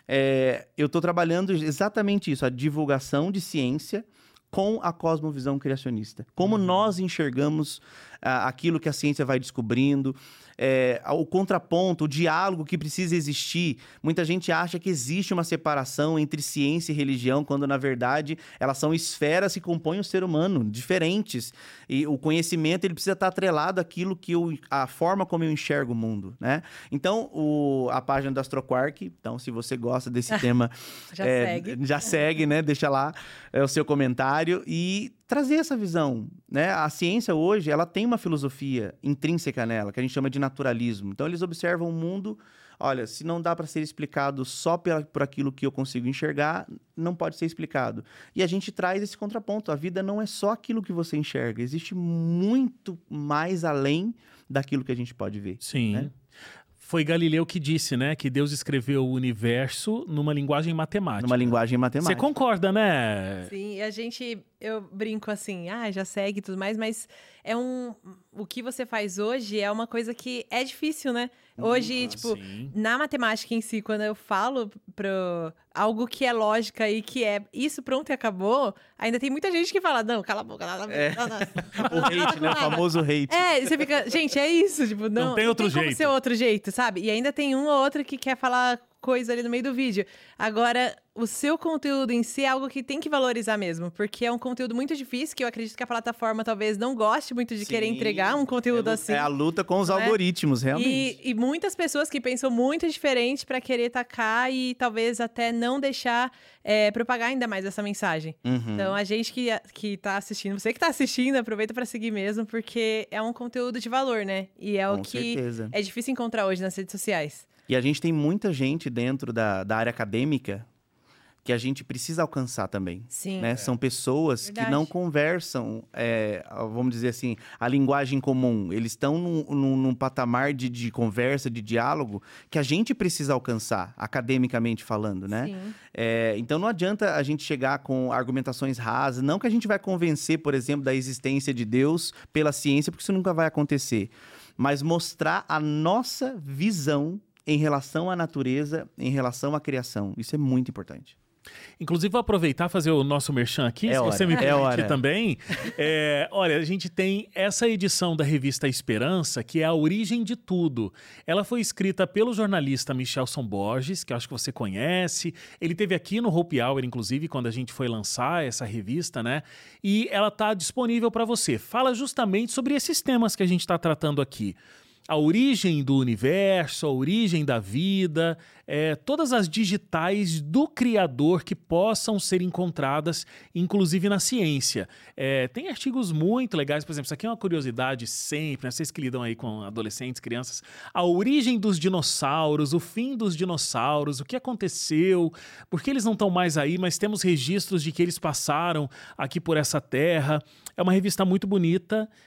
é, eu estou trabalhando exatamente isso, a divulgação de ciência com a cosmovisão criacionista. Como nós enxergamos ah, aquilo que a ciência vai descobrindo, é, o contraponto, o diálogo que precisa existir. Muita gente acha que existe uma separação entre ciência e religião, quando, na verdade, elas são esferas que compõem o ser humano, diferentes. E o conhecimento ele precisa estar atrelado àquilo que eu, a forma como eu enxergo o mundo, né? Então, o, a página do AstroQuark, então, se você gosta desse tema, Já é, segue. já segue, né? Deixa lá é, o seu comentário e trazer essa visão, né? A ciência hoje, ela tem uma filosofia intrínseca nela, que a gente chama de naturalismo. Então, eles observam o mundo, olha, se não dá para ser explicado só pela, por aquilo que eu consigo enxergar, não pode ser explicado. E a gente traz esse contraponto. A vida não é só aquilo que você enxerga. Existe muito mais além daquilo que a gente pode ver. Sim. Né? Foi Galileu que disse, né, que Deus escreveu o universo numa linguagem matemática. Numa linguagem Você matemática. concorda, né? Sim, e a gente, eu brinco assim, ah, já segue e tudo mais, mas é um, o que você faz hoje é uma coisa que é difícil, né? Hoje, Ah, tipo, sim. na matemática em si, quando eu falo pro algo que é lógica e que é isso, pronto e acabou, ainda tem muita gente que fala, não, cala a boca, cala a boca. É. Não, não, O hate, né? O famoso hate. É, e você fica, gente, é isso, tipo, não, Não tem outro como jeito. ser outro jeito, sabe? E ainda tem um ou outro que quer falar coisa ali no meio do vídeo. Agora, o seu conteúdo em si é algo que tem que valorizar mesmo, porque é um conteúdo muito difícil, que eu acredito que a plataforma talvez não goste muito de querer Sim. entregar um conteúdo é, assim. É a luta com os não é? algoritmos, realmente. E, e muitas pessoas que pensam muito diferente pra querer tacar e talvez até não deixar é, propagar ainda mais essa mensagem. Uhum. Então, a gente que, que tá assistindo, você que tá assistindo, aproveita pra seguir mesmo, porque é um conteúdo de valor, né? E é Com o que certeza. é difícil encontrar hoje nas redes sociais. E a gente tem muita gente dentro da, da área acadêmica que a gente precisa alcançar também. Sim. Né? São pessoas Verdade. que não conversam, é, vamos dizer assim, a linguagem comum. Eles estão num, num, num patamar de, de conversa, de diálogo, que a gente precisa alcançar, academicamente falando, né? Sim. É, então não adianta a gente chegar com argumentações rasas. Não que a gente vai convencer, por exemplo, da existência de Deus pela ciência, porque isso nunca vai acontecer. Mas mostrar a nossa visão em relação à natureza, em relação à criação. Isso é muito importante. Inclusive, vou aproveitar e fazer o nosso merchan aqui, É se hora, você me é permitir hora. também. É, olha, a gente tem essa edição da revista Esperança, que é a origem de tudo. Ela foi escrita pelo jornalista Michelson Borges, que eu acho que você conhece. Ele esteve aqui no Hope Hour, inclusive, quando a gente foi lançar essa revista, né? E ela está disponível para você. Fala justamente sobre esses temas que a gente está tratando aqui. A origem do universo, a origem da vida, é, todas as digitais do Criador que possam ser encontradas, inclusive na ciência. É, tem artigos muito legais, por exemplo, isso aqui é uma curiosidade sempre, né? Vocês que lidam aí com adolescentes, crianças. A origem dos dinossauros, o fim dos dinossauros, o que aconteceu, por que eles não estão mais aí, mas temos registros de que eles passaram aqui por essa terra. É uma revista muito bonita.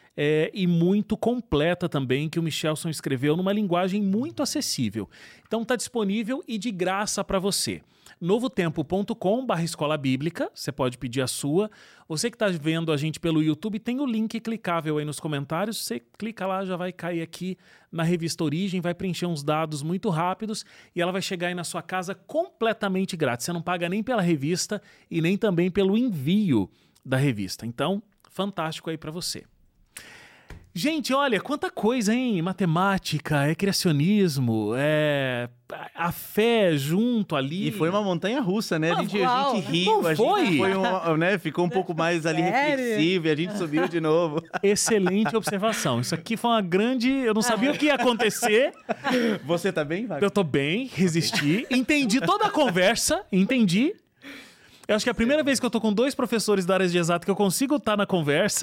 é, e muito completa também, que o Michelson escreveu numa linguagem muito acessível. Então está disponível e de graça para você. novotempo ponto com barra escola bíblica, você pode pedir a sua. Você que está vendo a gente pelo YouTube, tem o link clicável aí nos comentários, você clica lá, já vai cair aqui na revista Origem, vai preencher uns dados muito rápidos e ela vai chegar aí na sua casa completamente grátis. Você não paga nem pela revista e nem também pelo envio da revista. Então, fantástico aí para você. Gente, olha, quanta coisa, hein? Matemática, é criacionismo, é a fé junto ali. E foi uma montanha russa, né? A gente, a gente riu, Não a foi? gente foi um, né? Ficou um pouco mais ali Sério? reflexivo e a gente subiu de novo. Excelente observação. Isso aqui foi uma grande... Eu não sabia o que ia acontecer. Você tá bem, Wagner? Eu tô bem, resisti. Entendi toda a conversa, entendi. Eu acho que é a primeira vez que eu tô com dois professores da área de exato que eu consigo estar na conversa.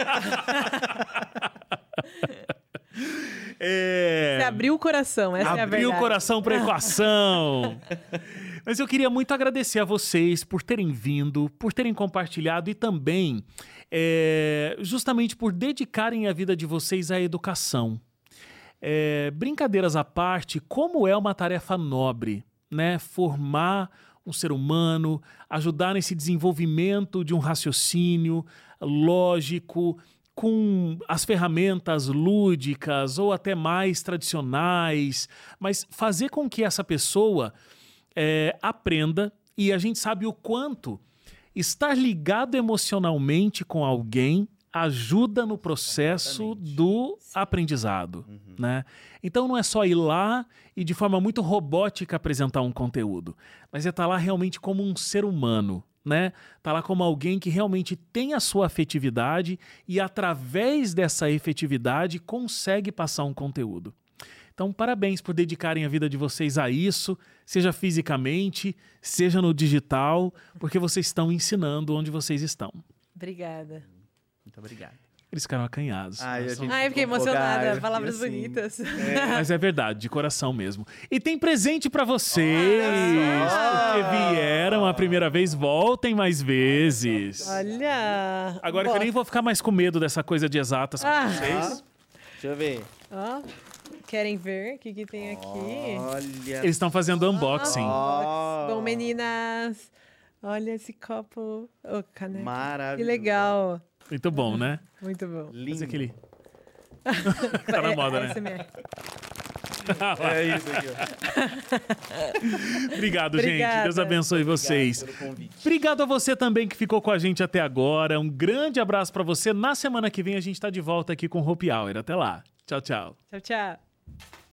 É... Você abriu o coração, essa é a verdade. Abriu o coração para equação. Mas eu queria muito agradecer a vocês por terem vindo, por terem compartilhado e também é, justamente por dedicarem a vida de vocês à educação. É, brincadeiras à parte, como é uma tarefa nobre, né? Formar um ser humano, ajudar nesse desenvolvimento de um raciocínio lógico, com as ferramentas lúdicas ou até mais tradicionais, mas fazer com que essa pessoa é, aprenda, e a gente sabe o quanto estar ligado emocionalmente com alguém ajuda no processo Exatamente. do aprendizado, uhum. né? Então não é só ir lá e de forma muito robótica apresentar um conteúdo, mas é estar lá realmente como um ser humano, né? Tá lá como alguém que realmente tem a sua afetividade e através dessa efetividade consegue passar um conteúdo. Então, parabéns por dedicarem a vida de vocês a isso, seja fisicamente, seja no digital, porque vocês estão ensinando onde vocês estão. Obrigada. Muito obrigado. Eles ficaram acanhados. Ai, a gente Ai, eu fiquei ficou emocionada. empolgado, Palavras e assim, bonitas. É, Mas é verdade, de coração mesmo. E tem presente pra vocês, só! porque vieram a primeira vez, voltem mais vezes. Olha. Agora que eu nem vou ficar mais com medo dessa coisa de exatas com Ah. vocês. deixa eu ver. Ó, querem ver o que, que tem aqui? Olha. Eles estão fazendo unboxing. Ó. Bom, meninas, olha esse copo. Ô, caneca. Maravilhoso. Que legal. Muito bom, né? Muito bom. Fazer Lindo. aquele... Tá na moda, é, né? A S M R. É isso aqui, ó. Obrigado, gente. Obrigada. Deus abençoe vocês. Obrigado pelo convite. Obrigado a você também que ficou com a gente até agora. Um grande abraço pra você. Na semana que vem a gente tá de volta aqui com o Hope Hour. Até lá. Tchau, tchau. Tchau, tchau.